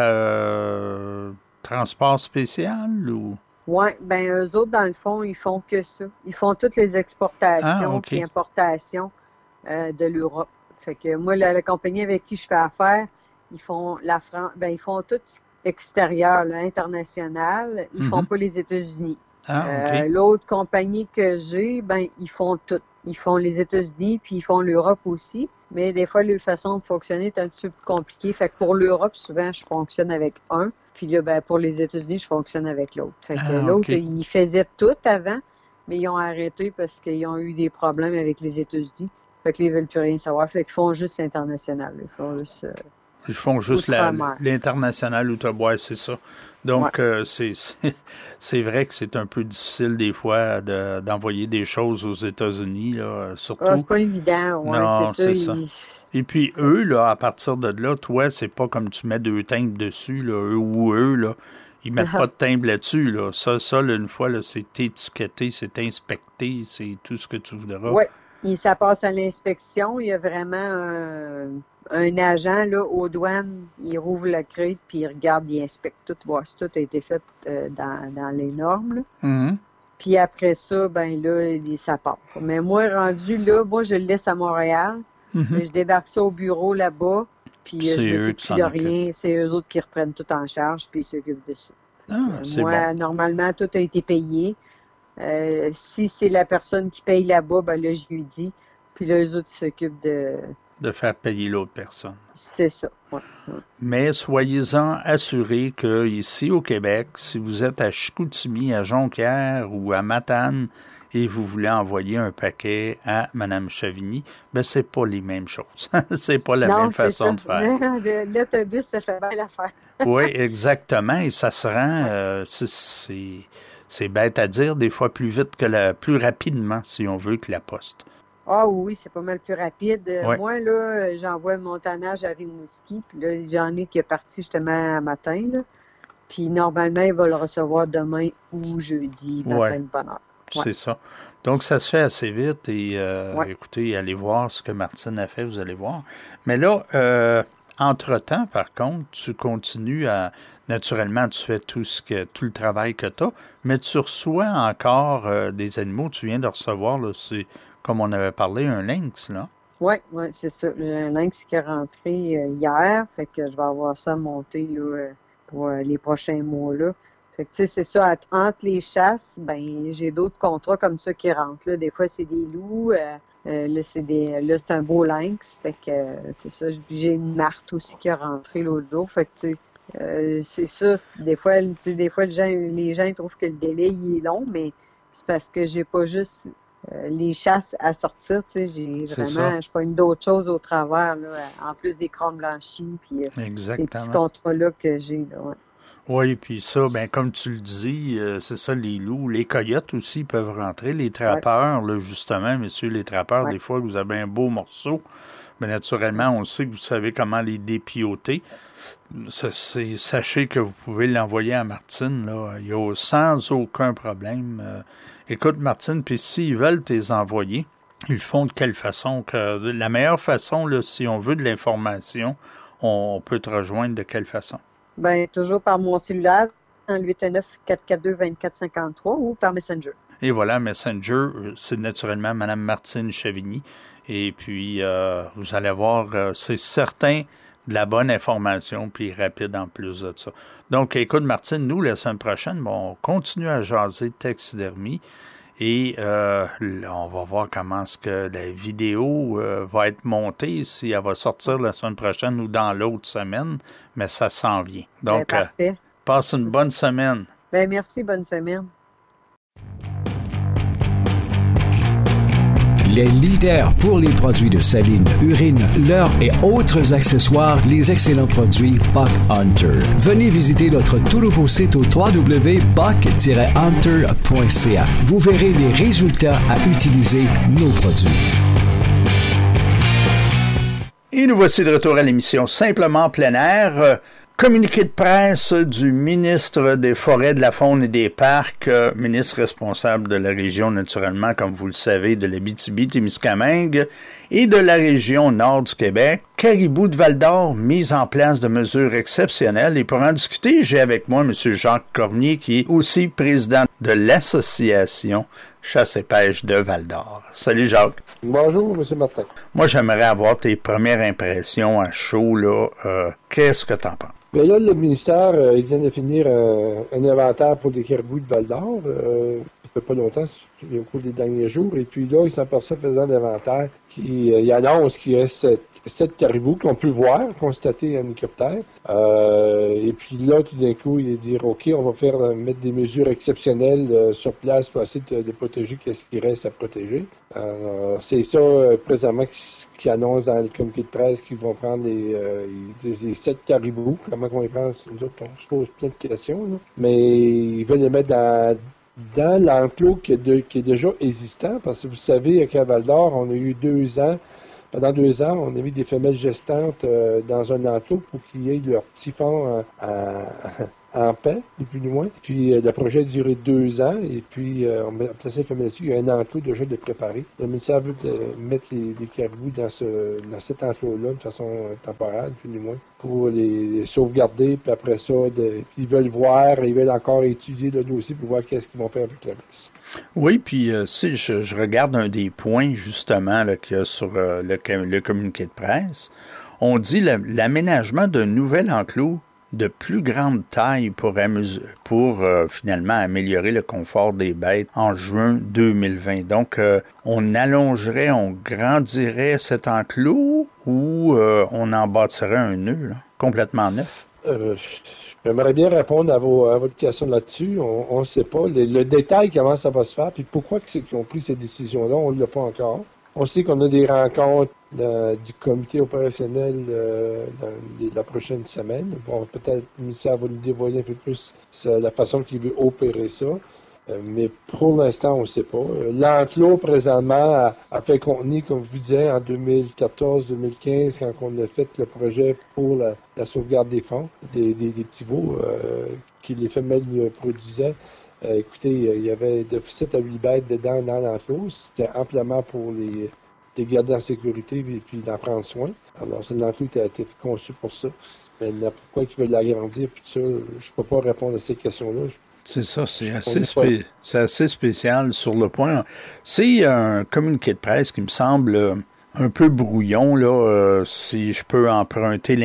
euh, transport spécial ou? Oui, bien, eux autres, dans le fond, ils font que ça. Ils font toutes les exportations ah, okay. et importations euh, de l'Europe. Fait que moi, la, la compagnie avec qui je fais affaire, ils font la France, ben ils font tout extérieur, là, international. Ils mm-hmm. font pas les États-Unis. Ah, okay. euh, l'autre compagnie que j'ai, ben ils font tout. Ils font les États-Unis, puis ils font l'Europe aussi. Mais des fois, leur façon de fonctionner est un petit peu plus compliquée. Fait que pour l'Europe, souvent, je fonctionne avec un. Puis là, ben, pour les États-Unis, je fonctionne avec l'autre. Fait que ah, l'autre, okay. ils faisaient tout avant, mais ils ont arrêté parce qu'ils ont eu des problèmes avec les États-Unis. Fait que là, ils veulent plus rien savoir. Fait qu'ils font juste international. Ils font juste... Euh, Ils font juste la, l'international outre-bois, c'est ça. Donc, ouais. euh, c'est, c'est, c'est vrai que c'est un peu difficile des fois de, d'envoyer des choses aux États-Unis, là, surtout. Ah, c'est pas évident, ouais, non, c'est, c'est ça. ça. Il... Et puis, eux, là, à partir de là, toi, c'est pas comme tu mets deux timbres dessus, là, eux ou eux, là. Ils mettent pas de timbre là-dessus, là. Ça, ça, là, une fois, là, c'est étiqueté, c'est inspecté, c'est tout ce que tu voudras. Oui, et ça passe à l'inspection. Il y a vraiment un... un agent, là, aux douanes, il rouvre la crête, puis il regarde, il inspecte tout, voir si tout a été fait euh, dans, dans les normes, là. Mm-hmm. Puis après ça, ben là, ça part. Mais moi, rendu là, moi, je le laisse à Montréal. Mm-hmm. Je débarque ça au bureau là-bas, puis c'est je m'occupe plus de rien. C'est eux autres qui reprennent tout en charge, puis ils s'occupent de ça. Ah, c'est moi, bon. Normalement, tout a été payé. Euh, si c'est la personne qui paye là-bas, ben là, je lui dis. Puis là, eux autres, ils s'occupent de... de faire payer l'autre personne. C'est ça, ouais. Mais soyez-en assurés que ici au Québec, si vous êtes à Chicoutimi, à Jonquière ou à Matane et vous voulez envoyer un paquet à Mme Chavigny, ben c'est pas les mêmes choses. C'est pas la non, même façon ça. de faire. L'autobus, ça fait bien l'affaire. Oui, exactement. Et ça se rend, euh, c'est, c'est, c'est bête à dire, des fois plus vite que la, plus rapidement, si on veut, que la poste. Ah oui, c'est pas mal plus rapide. Ouais. Moi, là, j'envoie mon tannage à Rimouski, puis là, j'en ai qui est parti justement un matin, là. Puis normalement, il va le recevoir demain ou jeudi, matin ouais. de bonne heure. Ouais. C'est ça. Donc, ça se fait assez vite et euh, ouais. écoutez, allez voir ce que Martine a fait, vous allez voir. Mais là, euh, entre-temps, par contre, tu continues à... Naturellement, tu fais tout ce que tout le travail que tu as, mais tu reçois encore euh, des animaux. Tu viens de recevoir, là, c'est... Comme on avait parlé, un lynx, là. Oui, ouais, c'est ça. J'ai un lynx qui est rentré euh, hier, fait que je vais avoir ça monté là, pour euh, les prochains mois, là. Fait que, tu sais, c'est ça, entre les chasses, ben j'ai d'autres contrats comme ça qui rentrent. Là. Des fois, c'est des loups. Euh, euh, là, c'est des, là, c'est un beau lynx. Fait que euh, c'est ça. J'ai une marthe aussi qui a rentré l'autre jour. Fait que, tu sais, euh, c'est ça. Des fois, tu sais, des fois, les gens, les gens trouvent que le délai, il est long, mais c'est parce que j'ai pas juste euh, les chasses à sortir. Tu sais, j'ai C'est vraiment, ça. je pogne d'autres choses au travers, là, en plus des crânes blanchis, puis euh, les Exactement. petits contrats-là que j'ai, là, ouais. Oui, puis ça, ben comme tu le dis, euh, c'est ça, les loups. Les coyotes aussi peuvent rentrer. Les trappeurs, là, justement, messieurs les trappeurs, Ouais. des fois, vous avez un beau morceau. Mais naturellement, on sait que vous savez comment les dépioter. Ça, c'est, sachez que vous pouvez l'envoyer à Martine, là. Il y a sans aucun problème. Euh, écoute, Martine, puis s'ils veulent te les envoyer, ils le font de quelle façon? Que, la meilleure façon, là, si on veut de l'information, on peut te rejoindre de quelle façon? Ben, toujours par mon cellulaire, dans le huit un neuf, quatre quatre deux, deux quatre cinq trois ou par Messenger. Et voilà, Messenger, c'est naturellement Mme Martine Chavigny. Et puis, euh, vous allez voir, euh, c'est certain de la bonne information, puis rapide en plus de ça. Donc, écoute, Martine, nous, la semaine prochaine, bon, on continue à jaser de taxidermie. Et euh, là, on va voir comment est-ce que la vidéo euh, va être montée, si elle va sortir la semaine prochaine ou dans l'autre semaine, mais ça s'en vient. Donc, ben, parfait. Euh, passe une bonne semaine. Ben, merci, bonne semaine. Les leaders pour les produits de saline, urine, leurre et autres accessoires, les excellents produits Buck Hunter. Venez visiter notre tout nouveau site au w w w point buck tiret hunter point c a. Vous verrez les résultats à utiliser nos produits. Et nous voici de retour à l'émission Simplement plein air. Communiqué de presse du ministre des Forêts, de la Faune et des Parcs, euh, ministre responsable de la région, naturellement, comme vous le savez, de l'Abitibi-Témiscamingue et de la région nord du Québec. Caribou de Val-d'Or, mise en place de mesures exceptionnelles. Et pour en discuter, j'ai avec moi M. Jacques Cormier, qui est aussi président de l'Association Chasse et Pêche de Val-d'Or. Salut Jacques. Bonjour, M. Martin. Moi, j'aimerais avoir tes premières impressions à chaud, là. Euh, qu'est-ce que t'en penses? Bien là, le ministère, euh, il vient de finir un, un inventaire pour les caribous de Val-d'Or. Euh, ça fait pas longtemps, c'est au cours des derniers jours. Et puis là, il s'aperçoit faisant l'inventaire qu'il euh, il annonce qu'il y a sept, sept caribous qu'on peut voir, constater en hélicoptère. Euh, et puis là, tout d'un coup, il dit « OK, on va faire euh, mettre des mesures exceptionnelles euh, sur place pour essayer de, de protéger ce qui reste à protéger. » Alors, c'est ça, euh, présentement, qui, qui annonce dans le communiqué de presse qu'ils vont prendre les, euh, les, les sept caribous. Comment on les prend? Nous autres, on se pose plein de questions. Là. Mais ils veulent les mettre dans, dans l'enclos qui est, de, qui est déjà existant. Parce que vous savez qu'à Val-d'Or, on a eu deux ans. Pendant deux ans, on a mis des femelles gestantes euh, dans un enclos pour qu'ils aient leur petit fond en, en, en paix, ni plus ni moins. Puis euh, le projet a duré deux ans et puis euh, on a placé les femelles dessus. Il y a un enclos déjà de préparé. Le ministère veut de mettre les, les caribous dans, ce, dans cet enclos-là de façon euh, temporaire, ni plus ni moins, pour les sauvegarder. Puis après ça, de, ils veulent voir, ils veulent encore étudier le dossier pour voir qu'est-ce qu'ils vont faire avec le reste. Oui, puis euh, si je, je regarde un des points justement là, qu'il y a sur euh, le, le communiqué de presse, on dit la, l'aménagement d'un nouvel enclos de plus grande taille pour, amuse, pour euh, finalement améliorer le confort des bêtes en juin deux mille vingt. Donc, euh, on allongerait, on grandirait cet enclos ou euh, on en bâtirait un nœud là, complètement neuf? Euh, J'aimerais bien répondre à, vos, à votre question là-dessus. On ne sait pas. Le, le détail, comment ça va se faire, puis pourquoi c'est qu'ils ont pris ces décisions-là, on ne l'a pas encore. On sait qu'on a des rencontres euh, du comité opérationnel euh, dans les, la prochaine semaine. Bon, peut-être le ministère va nous dévoiler un peu plus euh, la façon qu'il veut opérer ça. Euh, mais pour l'instant, on ne sait pas. Euh, L'enclos, présentement, a, a fait contenir, comme je vous disais, en deux mille quatorze deux mille quinze, quand on a fait le projet pour la, la sauvegarde des fonds, des, des, des petits veaux euh, que les femelles produisaient. Euh, écoutez, il y avait de sept à huit bêtes dedans dans l'enclos. C'était amplement pour les, les garder en sécurité et puis d'en prendre soin. Alors, l'enclos a été conçu pour ça. Maintenant, pourquoi ils veulent l'agrandir, puis ça, je ne peux pas répondre à ces questions-là. C'est ça, c'est assez, spé- c'est assez spécial sur le point. C'est un communiqué de presse qui me semble un peu brouillon, là, euh, si je peux emprunter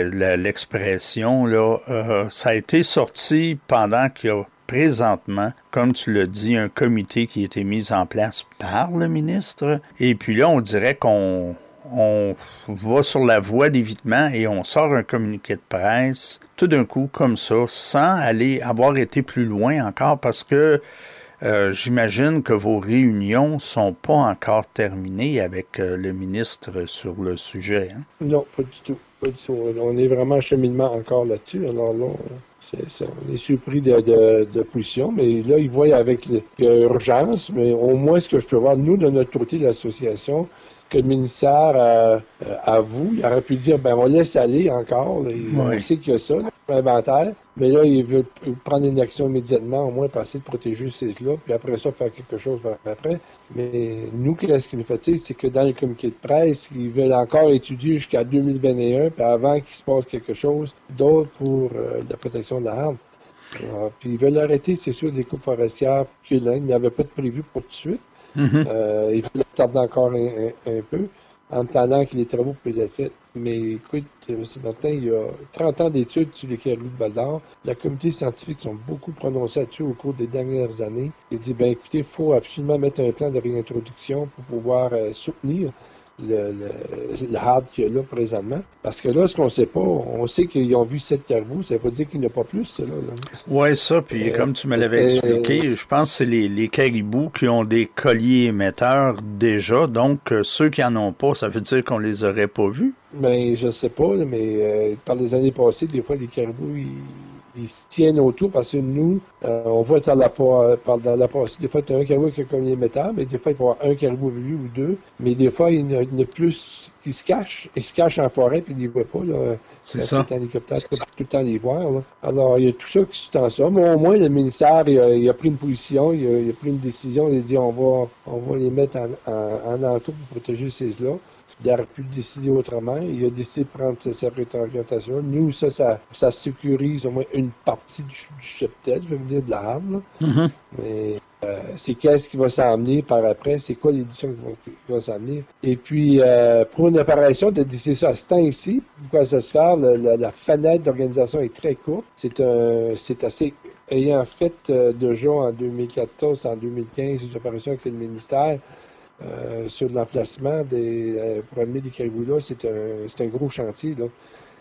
l'expression, là, euh, ça a été sorti pendant qu'il y a présentement, comme tu l'as dit, un comité qui a été mis en place par le ministre. Et puis là, on dirait qu'on on va sur la voie d'évitement et on sort un communiqué de presse tout d'un coup comme ça, sans aller avoir été plus loin encore, parce que euh, j'imagine que vos réunions sont pas encore terminées avec euh, le ministre sur le sujet. Hein? Non, pas du tout. Pas du tout. On est vraiment en cheminement encore là-dessus. Alors là, c'est, c'est, on est surpris de, de, de position, mais là, ils voient avec l'urgence, mais au moins, ce que je peux voir, nous, de notre côté de l'association, que le ministère euh, euh, avoue, il aurait pu dire, ben on laisse aller encore, là, oui. On sait qu'il y a ça, l'inventaire, mais là, il veut prendre une action immédiatement, au moins pour essayer de protéger ces là, puis après ça, faire quelque chose après. Mais nous, qu'est-ce qui nous fatigue, c'est que dans le communiqué de presse, ils veulent encore étudier jusqu'à deux mille vingt et un, puis avant qu'il se passe quelque chose d'autre pour euh, la protection de la harpe. Alors, puis ils veulent arrêter, c'est sûr, des coupes forestières, qu'ils n'avaient pas de prévu pour tout de suite. Mm-hmm. Euh, il faut tarder encore un, un, un peu, en attendant que les travaux puissent être faits. Mais écoute, M. Martin, il y a trente ans d'études sur les caribous de Val-d'Or. La communauté scientifique sont beaucoup prononcés là-dessus au cours des dernières années. Il dit, ben écoutez, il faut absolument mettre un plan de réintroduction pour pouvoir euh, soutenir le, le, le hard qu'il y a là présentement. Parce que là, ce qu'on ne sait pas, on sait qu'ils ont vu sept caribous, ça ne veut pas dire qu'il n'y a pas plus, ça, là. là. Oui, ça, puis euh, comme tu me l'avais expliqué, euh, je pense que c'est les, les caribous qui ont des colliers émetteurs déjà, donc euh, ceux qui n'en ont pas, ça veut dire qu'on les aurait pas vus? Ben, je sais pas, là, mais euh, par les années passées, des fois, les caribous, ils... ils se tiennent autour parce que nous, euh, on voit dans la, par dans la passée, des fois, tu as un caribou qui a comme les métals, mais des fois, il peut y avoir un caribou vu ou deux, mais des fois, il y en a, il y en a plus qui se cachent. Ils se cachent en forêt puis ils ne les voient pas. Là. C'est ça. Tout le hélicoptère, tout le temps les voir. Là. Alors, il y a tout ça qui sous-tend ça. Mais au moins, le ministère, il a, il a pris une position, il a, il a pris une décision, il a dit on va, on va les mettre en, en, en entour pour protéger ces là. Il aurait pu décider autrement. Il a décidé de prendre cette orientation. Nous, ça, ça, ça sécurise au moins une partie du, du cheptel, je veux dire, de la harme. Mm-hmm. Mais euh, c'est qu'est-ce qui va s'emmener par après? C'est quoi l'édition qui va, qui va s'emmener? Et puis, euh, pour une opération de décider ça à ce temps-ci, pourquoi ça se fait? La, la, la fenêtre d'organisation est très courte. C'est un, c'est assez... Ayant fait euh, déjà en deux mille quatorze, en deux mille quinze, une opération avec le ministère, Euh, sur l'emplacement des euh, pour amener des caribous là, c'est un c'est un gros chantier là.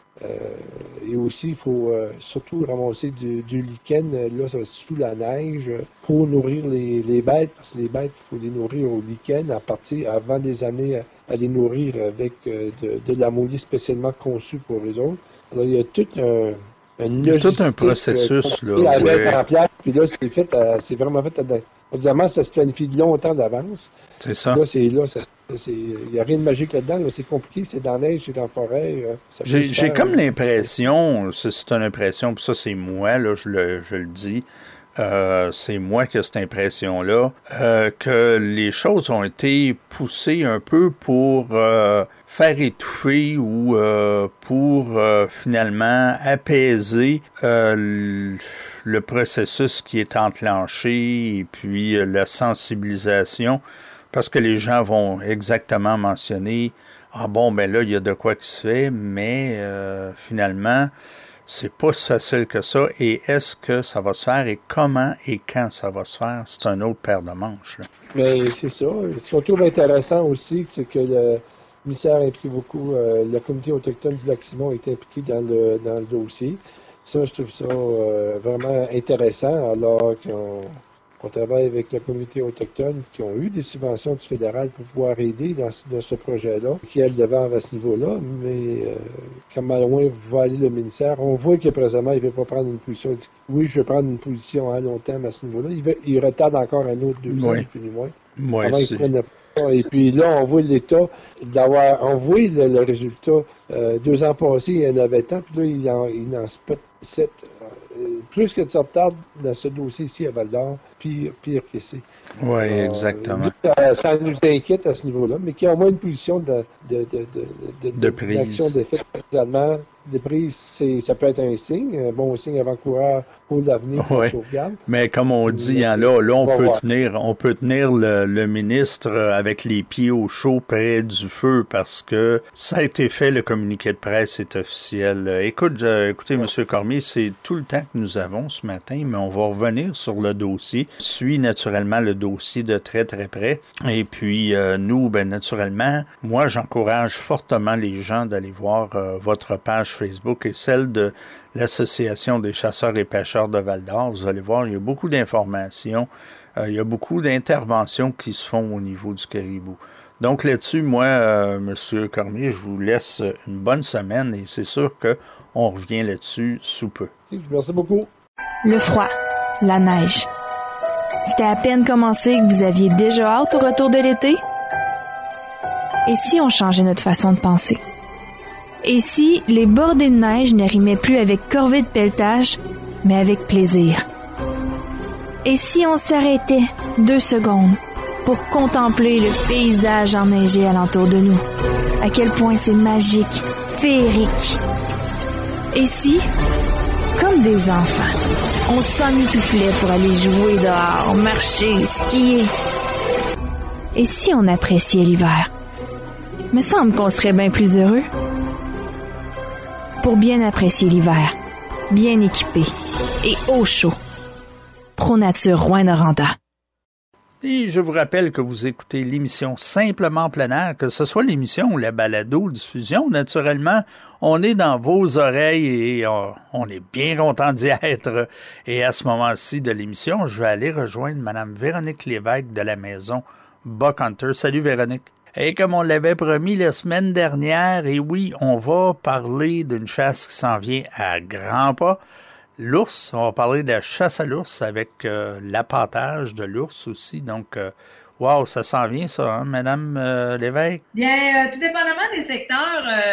Euh, et aussi il faut euh, surtout ramasser du, du lichen, là ça va être sous la neige pour nourrir les, les bêtes, parce que les bêtes il faut les nourrir au lichen à partir avant des années à, à les nourrir avec euh, de, de l'ammonia spécialement conçue pour les autres. Alors il y a tout un Il y a tout un processus euh, là. Ouais. En place, puis là c'est fait à, c'est vraiment fait à, évidemment, ça se planifie longtemps d'avance. C'est ça. Là, c'est là, ça, c'est, il n'y a rien de magique là-dedans. Là, c'est compliqué, c'est dans la neige, c'est dans la forêt. Ça j'ai, j'ai faire, comme l'impression, c'est, c'est une impression, puis ça, c'est moi, là, je le, je le dis, euh, c'est moi qui ai cette impression-là, euh, que les choses ont été poussées un peu pour euh, faire étouffer ou euh, pour euh, finalement apaiser euh, l- le processus qui est enclenché et puis euh, la sensibilisation, parce que les gens vont exactement mentionner « Ah bon, ben là, il y a de quoi qui se fait, mais euh, finalement, c'est pas si facile que ça. Et est-ce que ça va se faire et comment et quand ça va se faire? C'est un autre paire de manches. Là. Mais c'est ça. Ce qu'on trouve intéressant aussi, c'est que le ministère a impliqué beaucoup, euh, la communauté autochtone du Lac-Simon est impliquée dans le, dans le dossier. Ça, je trouve ça euh, vraiment intéressant, alors qu'on on travaille avec la communauté autochtone qui ont eu des subventions du fédéral pour pouvoir aider dans, dans ce projet-là, qui est devant à ce niveau-là, mais euh, comment loin va aller le ministère? On voit que présentement, il ne veut pas prendre une position. Il dit, oui, je vais prendre une position à long terme à ce niveau-là. Il, veut, il retarde encore un autre deux ans, plus ni moins. Oui, avant c'est... qu'il prenne Et puis là, on voit l'État d'avoir, on voit le, le résultat. Euh, deux ans passés, il y en avait tant, puis là, il en, il en spot sept plus que tu retardes dans ce dossier ici à Val-d'Or, pire, pire que c'est. Oui, exactement. Nous, ça, ça nous inquiète à ce niveau-là, mais qu'il y a au moins une position de, de, de, de, de, de prise. D'action d'effet présentement. Des prises, c'est, ça peut être un signe, un bon signe avant-coureur pour l'avenir, pour ouais. la sauvegarde. Mais comme on dit, hein, là, là, on, on peut tenir, on peut tenir le, le ministre avec les pieds au chaud près du feu parce que ça a été fait, le communiqué de presse est officiel. Écoute, je, écoutez, M. Cormier, c'est tout le temps que nous avons ce matin, mais on va revenir sur le dossier. Je suis naturellement le dossier de très, très près. Et puis, euh, nous, ben, naturellement, moi, j'encourage fortement les gens d'aller voir euh, votre page Facebook et celle de l'Association des chasseurs et pêcheurs de Val-d'Or. Vous allez voir, il y a beaucoup d'informations, euh, il y a beaucoup d'interventions qui se font au niveau du caribou. Donc là-dessus, moi, euh, M. Cormier, je vous laisse une bonne semaine et c'est sûr qu'on revient là-dessus sous peu. Merci beaucoup. Le froid, la neige. C'était à peine commencé que vous aviez déjà hâte au retour de l'été? Et si on changeait notre façon de penser? Et si les bordées de neige ne rimaient plus avec corvée de pelletage, mais avec plaisir? Et si on s'arrêtait deux secondes pour contempler le paysage enneigé alentour de nous? À quel point c'est magique, féerique. Et si, comme des enfants, on s'emmitouflait pour aller jouer dehors, marcher, skier? Et si on appréciait l'hiver? Me semble qu'on serait bien plus heureux. Pour bien apprécier l'hiver, bien équipé et au chaud. ProNature Rouyn-Noranda. Et je vous rappelle que vous écoutez l'émission Simplement plein air, que ce soit l'émission ou la balado-diffusion, naturellement, on est dans vos oreilles et on, on est bien content d'y être. Et à ce moment-ci de l'émission, je vais aller rejoindre Mme Véronique Lévesque de la maison Buck Hunter. Salut Véronique. Et comme on l'avait promis la semaine dernière, et oui, on va parler d'une chasse qui s'en vient à grands pas. L'ours, on va parler de la chasse à l'ours avec euh, l'appâtage de l'ours aussi. Donc, euh, wow, ça s'en vient ça, hein, Madame euh, Lévesque? Bien, euh, tout dépendamment des secteurs euh,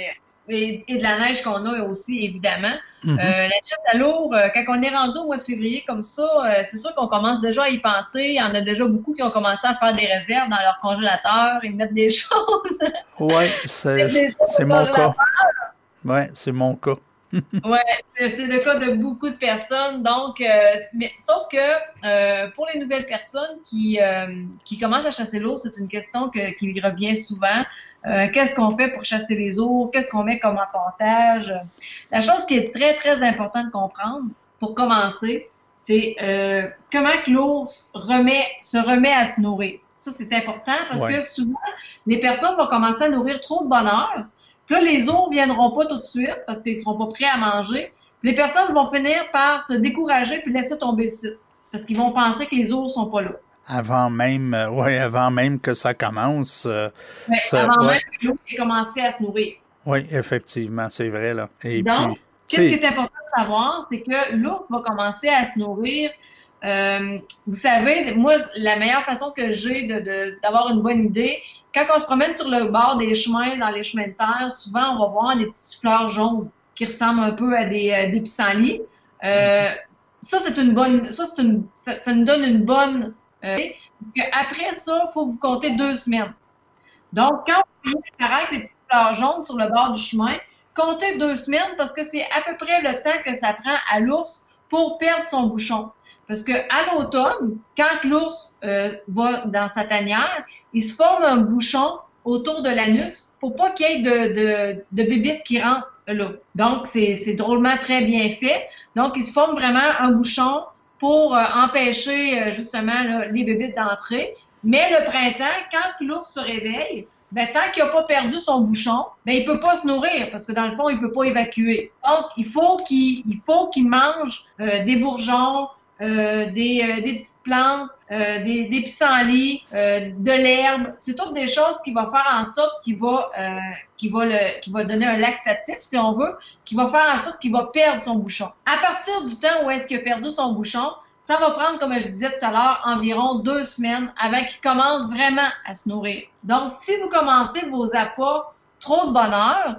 et, et de la neige qu'on a aussi, évidemment. Mm-hmm. Euh, la chasse à l'ours, euh, quand on est rendu au mois de février comme ça, euh, c'est sûr qu'on commence déjà à y penser. Il y en a déjà beaucoup qui ont commencé à faire des réserves dans leur congélateur et mettre des choses. Oui, c'est, c'est mon cas. Oui, c'est mon cas. Ouais, c'est le cas de beaucoup de personnes. Donc, euh, mais, sauf que euh, pour les nouvelles personnes qui euh, qui commencent à chasser l'ours, c'est une question que, qui revient souvent. Euh, qu'est-ce qu'on fait pour chasser les ours? Qu'est-ce qu'on met comme appontage? La chose qui est très, très importante de comprendre pour commencer, c'est euh, comment que l'ours remet, se remet à se nourrir. Ça, c'est important parce ouais. que souvent, les personnes vont commencer à nourrir trop de bonheur. Puis là, les ours viendront pas tout de suite parce qu'ils seront pas prêts à manger. Puis les personnes vont finir par se décourager puis laisser tomber le site parce qu'ils vont penser que les ours sont pas là. Avant même, euh, ouais, avant même que ça commence. Euh, ouais, ça, avant ouais. même que l'ours ait commencé à se nourrir. Oui, effectivement, c'est vrai là. Et donc, puis, qu'est-ce qui est important de savoir, c'est que l'ours va commencer à se nourrir. Euh, vous savez, moi, la meilleure façon que j'ai de, de d'avoir une bonne idée. Quand on se promène sur le bord des chemins, dans les chemins de terre, souvent, on va voir des petites fleurs jaunes qui ressemblent un peu à des, euh, des pissenlits. Euh, ça, c'est une bonne, ça, c'est une, ça, ça nous donne une bonne, euh, après ça, il faut vous compter deux semaines. Donc, quand vous apparaître les petites fleurs jaunes sur le bord du chemin, comptez deux semaines parce que c'est à peu près le temps que ça prend à l'ours pour perdre son bouchon. Parce que à l'automne, quand l'ours euh, va dans sa tanière, il se forme un bouchon autour de l'anus pour pas qu'il y ait de, de, de bébites qui rentrent là. Donc, c'est, c'est drôlement très bien fait. Donc, il se forme vraiment un bouchon pour euh, empêcher euh, justement là, les bébites d'entrer. Mais le printemps, quand l'ours se réveille, ben, tant qu'il n'a pas perdu son bouchon, ben, il peut pas se nourrir parce que dans le fond, il peut pas évacuer. Donc, il faut qu'il, il faut qu'il mange euh, des bourgeons, Euh, des, euh, des petites plantes, euh, des, des pissenlits, euh, de l'herbe. C'est toutes des choses qui vont faire en sorte qu'il va, euh, qu'il va le, qu'il va donner un laxatif, si on veut, qui va faire en sorte qu'il va perdre son bouchon. À partir du temps où est-ce qu'il a perdu son bouchon, ça va prendre, comme je disais tout à l'heure, environ deux semaines avant qu'il commence vraiment à se nourrir. Donc, si vous commencez vos appâts trop de bonheur,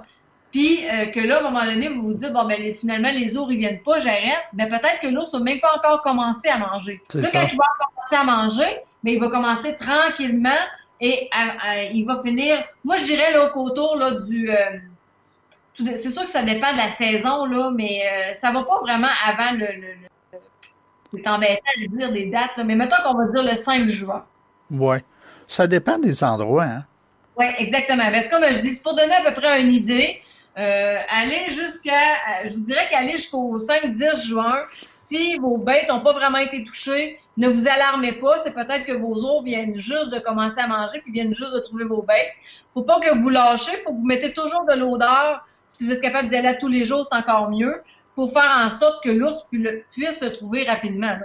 puis euh, que là, à un moment donné, vous vous dites, bon, ben les, finalement, les ours, ils viennent pas, j'arrête, ben peut-être que l'ours n'a même pas encore commencé à manger. C'est là, ça. quand il va commencer à manger, ben il va commencer tranquillement et à, à, il va finir, moi je dirais là qu'autour là, du... Euh, tout de, c'est sûr que ça dépend de la saison, là, mais euh, ça va pas vraiment avant le... le, le c'est embêtant de dire des dates, là, mais mettons qu'on va dire le cinq juin. Oui. Ça dépend des endroits, hein? Oui, exactement. Parce que comme je dis, c'est pour donner à peu près une idée, euh, aller jusqu'à, je vous dirais qu'aller jusqu'au cinq dix juin, si vos bêtes n'ont pas vraiment été touchées, ne vous alarmez pas, c'est peut-être que vos ours viennent juste de commencer à manger puis viennent juste de trouver vos bêtes. Faut pas que vous lâchez, faut que vous mettez toujours de l'odeur. Si vous êtes capable d'y aller à tous les jours, c'est encore mieux, pour faire en sorte que l'ours puisse le trouver rapidement, là.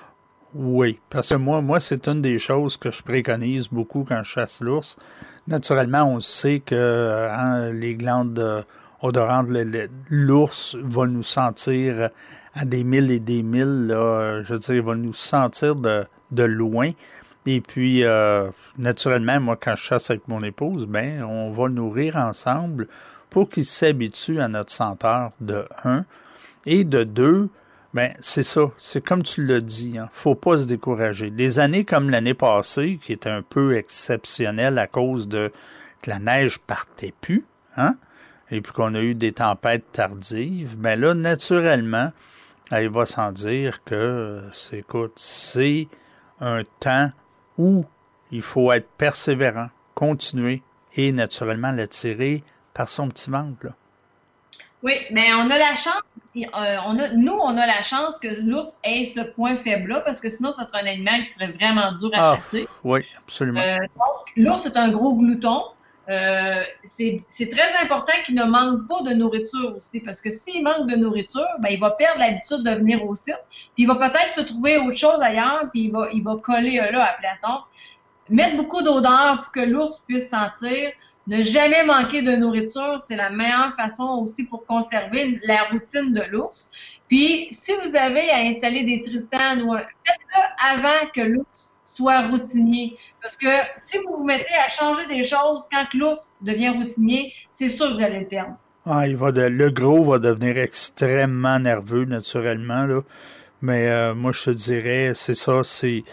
Oui, parce que moi, moi, c'est une des choses que je préconise beaucoup quand je chasse l'ours. Naturellement, on sait que hein, les glandes odorantes, l'ours va nous sentir à des milles et des milles, là, je veux dire, il va nous sentir de, de loin. Et puis, euh, naturellement, moi, quand je chasse avec mon épouse, ben, on va nourrir ensemble pour qu'il s'habitue à notre senteur, de un. Et de deux, ben c'est ça, c'est comme tu l'as dit, hein, faut pas se décourager. Les années comme l'année passée, qui était un peu exceptionnelle à cause de que la neige partait plus, hein, et puis qu'on a eu des tempêtes tardives, ben là, naturellement, il va sans dire que, c'est, écoute, c'est un temps où il faut être persévérant, continuer et naturellement l'attirer par son petit ventre, là. Oui, mais on a la chance, euh, on a, nous, on a la chance que l'ours ait ce point faible-là, parce que sinon, ça serait un animal qui serait vraiment dur à ah, chasser. Oui, absolument. Euh, donc, l'ours est un gros glouton. Euh, c'est, c'est très important qu'il ne manque pas de nourriture aussi, parce que s'il manque de nourriture, ben, il va perdre l'habitude de venir au site, puis il va peut-être se trouver autre chose ailleurs, puis il va, il va coller euh, là à Platon. Mettre beaucoup d'odeur pour que l'ours puisse sentir. Ne jamais manquer de nourriture, c'est la meilleure façon aussi pour conserver la routine de l'ours. Puis, si vous avez à installer des tristanes, faites-le avant que l'ours soit routinier. Parce que si vous vous mettez à changer des choses quand l'ours devient routinier, c'est sûr que vous allez le perdre. Ah, il va de, le gros va devenir extrêmement nerveux, naturellement, là. Mais euh, moi, je te dirais, c'est ça, c'est...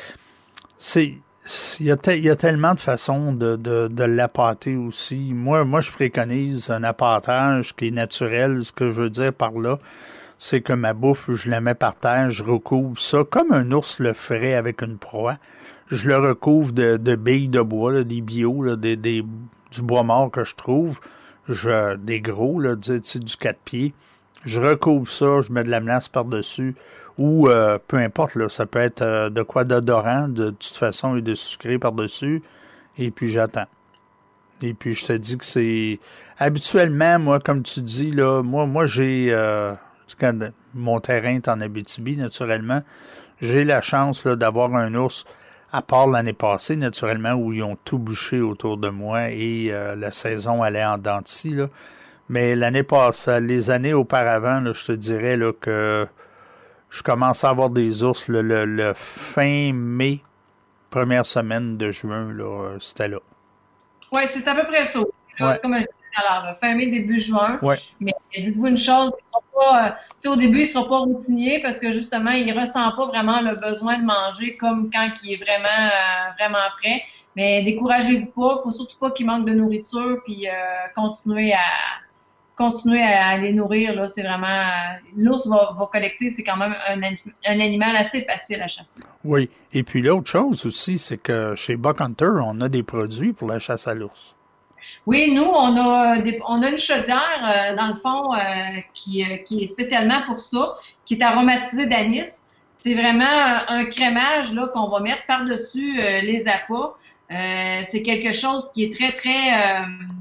c'est Il y, a te, il y a tellement de façons de, de, de l'appâter aussi. Moi, moi, je préconise un appâtage qui est naturel. Ce que je veux dire par là, c'est que ma bouffe, je la mets par terre, je recouvre ça comme un ours le ferait avec une proie. Je le recouvre de, de billes de bois, là, des bio, là, des, des, du bois mort que je trouve, je, des gros, là, du, du quatre pieds. Je recouvre ça, je mets de la melasse par-dessus. Ou euh, peu importe, là, ça peut être euh, de quoi d'odorant, de, de toute façon, et de sucré par-dessus, et puis j'attends. Et puis je te dis que c'est... Habituellement, moi, comme tu dis, là, moi, moi j'ai... Euh, quand mon terrain est en Abitibi, naturellement, j'ai la chance là, d'avoir un ours, à part l'année passée, naturellement, où ils ont tout bouché autour de moi, et euh, la saison allait en dents de scie, là. Mais l'année passée, les années auparavant, là, je te dirais là, que... Je commence à avoir des ours le, le, le fin mai, première semaine de juin, là, c'était là. Oui, c'est à peu près ça. Là, ouais. C'est comme je disais tout à l'heure, fin mai, début juin. Ouais. Mais dites-vous une chose, il sera pas, euh, au début, il ne sera pas routinier parce que justement, il ne ressent pas vraiment le besoin de manger comme quand il est vraiment, euh, vraiment prêt. Mais découragez-vous pas, il ne faut surtout pas qu'il manque de nourriture, puis euh, continuez à... continuer à les nourrir, là, c'est vraiment... L'ours va, va collecter, c'est quand même un, un animal assez facile à chasser. Oui, et puis l'autre chose aussi, c'est que chez Buck Hunter, on a des produits pour la chasse à l'ours. Oui, nous, on a des, on a une chaudière, euh, dans le fond, euh, qui, euh, qui est spécialement pour ça, qui est aromatisée d'anis. C'est vraiment un crémage là qu'on va mettre par-dessus euh, les appâts. Euh, c'est quelque chose qui est très, très... Euh,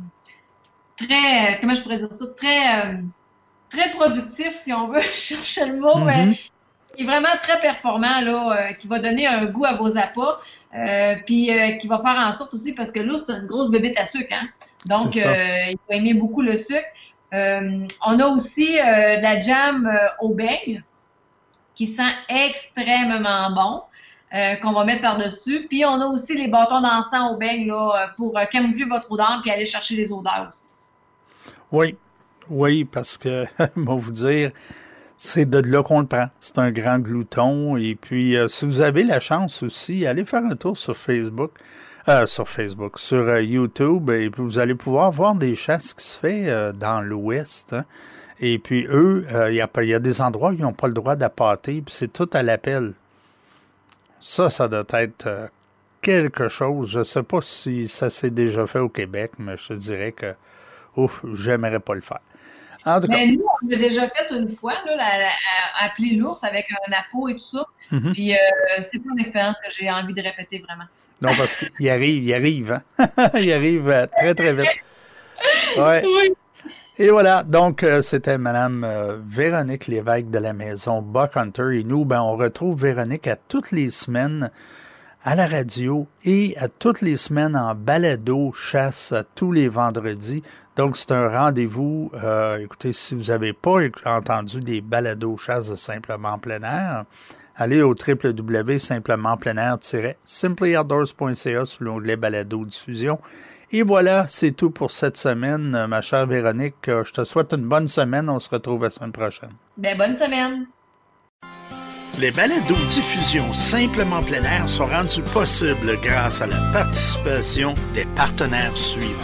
très, comment je pourrais dire ça, très, euh, très productif, si on veut chercher le mot, mm-hmm. mais qui est vraiment très performant, là, euh, qui va donner un goût à vos appâts, euh, puis euh, qui va faire en sorte aussi, parce que l'ours, c'est une grosse bébête à sucre, hein, donc euh, il va aimer beaucoup le sucre. Euh, on a aussi euh, de la jam euh, au beignes, qui sent extrêmement bon. Euh, qu'on va mettre par-dessus. Puis on a aussi les bâtons d'encens au beigne là, pour euh, camoufler votre odeur puis aller chercher les odeurs aussi. Oui, Oui, parce que, moi vous dire, c'est de là qu'on le prend. C'est un grand glouton. Et puis, euh, si vous avez la chance aussi, allez faire un tour sur Facebook. Euh, sur Facebook, sur euh, YouTube, et puis vous allez pouvoir voir des chasses qui se fait euh, dans l'Ouest. Hein. Et puis eux, il euh, y, y a des endroits où ils n'ont pas le droit d'appâter, puis c'est tout à l'appel. Ça, ça doit être euh, quelque chose. Je sais pas si ça s'est déjà fait au Québec, mais je te dirais que, ouf, j'aimerais pas le faire. En tout cas, mais nous, on l'a déjà fait une fois, là, la, la, à appeler l'ours avec un appôt et tout ça. Mm-hmm. Puis euh, c'est pas une expérience que j'ai envie de répéter vraiment. Non, parce qu'il arrive, il arrive, hein? il arrive euh, très, très vite. Ouais. Oui. Et voilà, donc euh, c'était Madame euh, Véronique Lévesque de la maison Buck Hunter. Et nous, ben, on retrouve Véronique à toutes les semaines à la radio et à toutes les semaines en balado chasse à tous les vendredis. Donc, c'est un rendez-vous. Euh, écoutez, si vous n'avez pas entendu des balados chasse de Simplement en plein air, allez au w w w point simplement plein air tiret simply outdoors point c a sous l'onglet balado diffusion. Et voilà, c'est tout pour cette semaine, ma chère Véronique. Je te souhaite une bonne semaine. On se retrouve la semaine prochaine. Ben, bonne semaine. Les balados diffusion Simplement plein air sont rendus possibles grâce à la participation des partenaires suivants.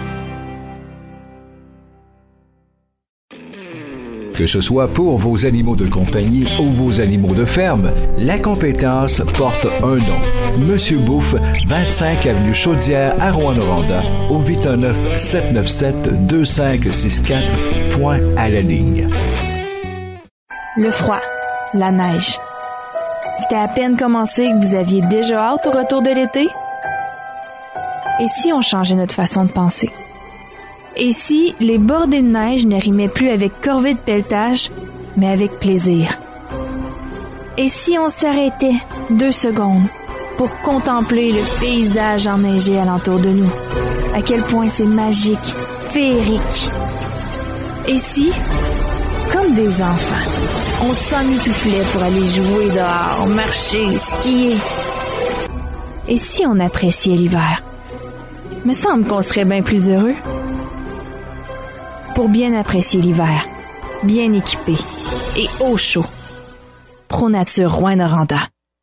Que ce soit pour vos animaux de compagnie ou vos animaux de ferme, la compétence porte un nom. Monsieur Bouffe, vingt-cinq avenue Chaudière à Rouyn-Noranda, au huit un neuf, sept neuf sept, deux cinq six quatre, point à la ligne. Le froid, la neige. C'était à peine commencé que vous aviez déjà hâte au retour de l'été? Et si on changeait notre façon de penser? Et si les bordées de neige ne rimaient plus avec corvée de pelletage, mais avec plaisir? Et si on s'arrêtait deux secondes pour contempler le paysage enneigé alentour de nous? À quel point c'est magique, féerique. Et si, comme des enfants, on s'emmitouflait pour aller jouer dehors, marcher, skier? Et si on appréciait l'hiver? Me semble qu'on serait bien plus heureux. Pour bien apprécier l'hiver, bien équipé et au chaud. ProNature Rouyn-Noranda.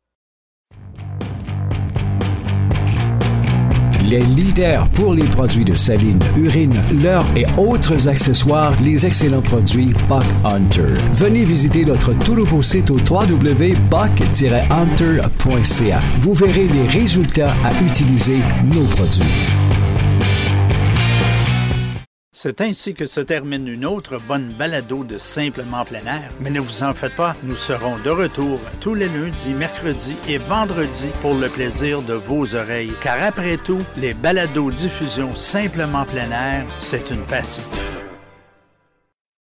Les leaders pour les produits de saline, urine, leurre et autres accessoires, les excellents produits Buck Hunter. Venez visiter notre tout nouveau site au w w w point buck tiret hunter point c a. Vous verrez les résultats à utiliser nos produits. C'est ainsi que se termine une autre bonne balado de Simplement plein air. Mais ne vous en faites pas, nous serons de retour tous les lundis, mercredis et vendredis pour le plaisir de vos oreilles. Car après tout, les balados diffusion Simplement plein air, c'est une passion.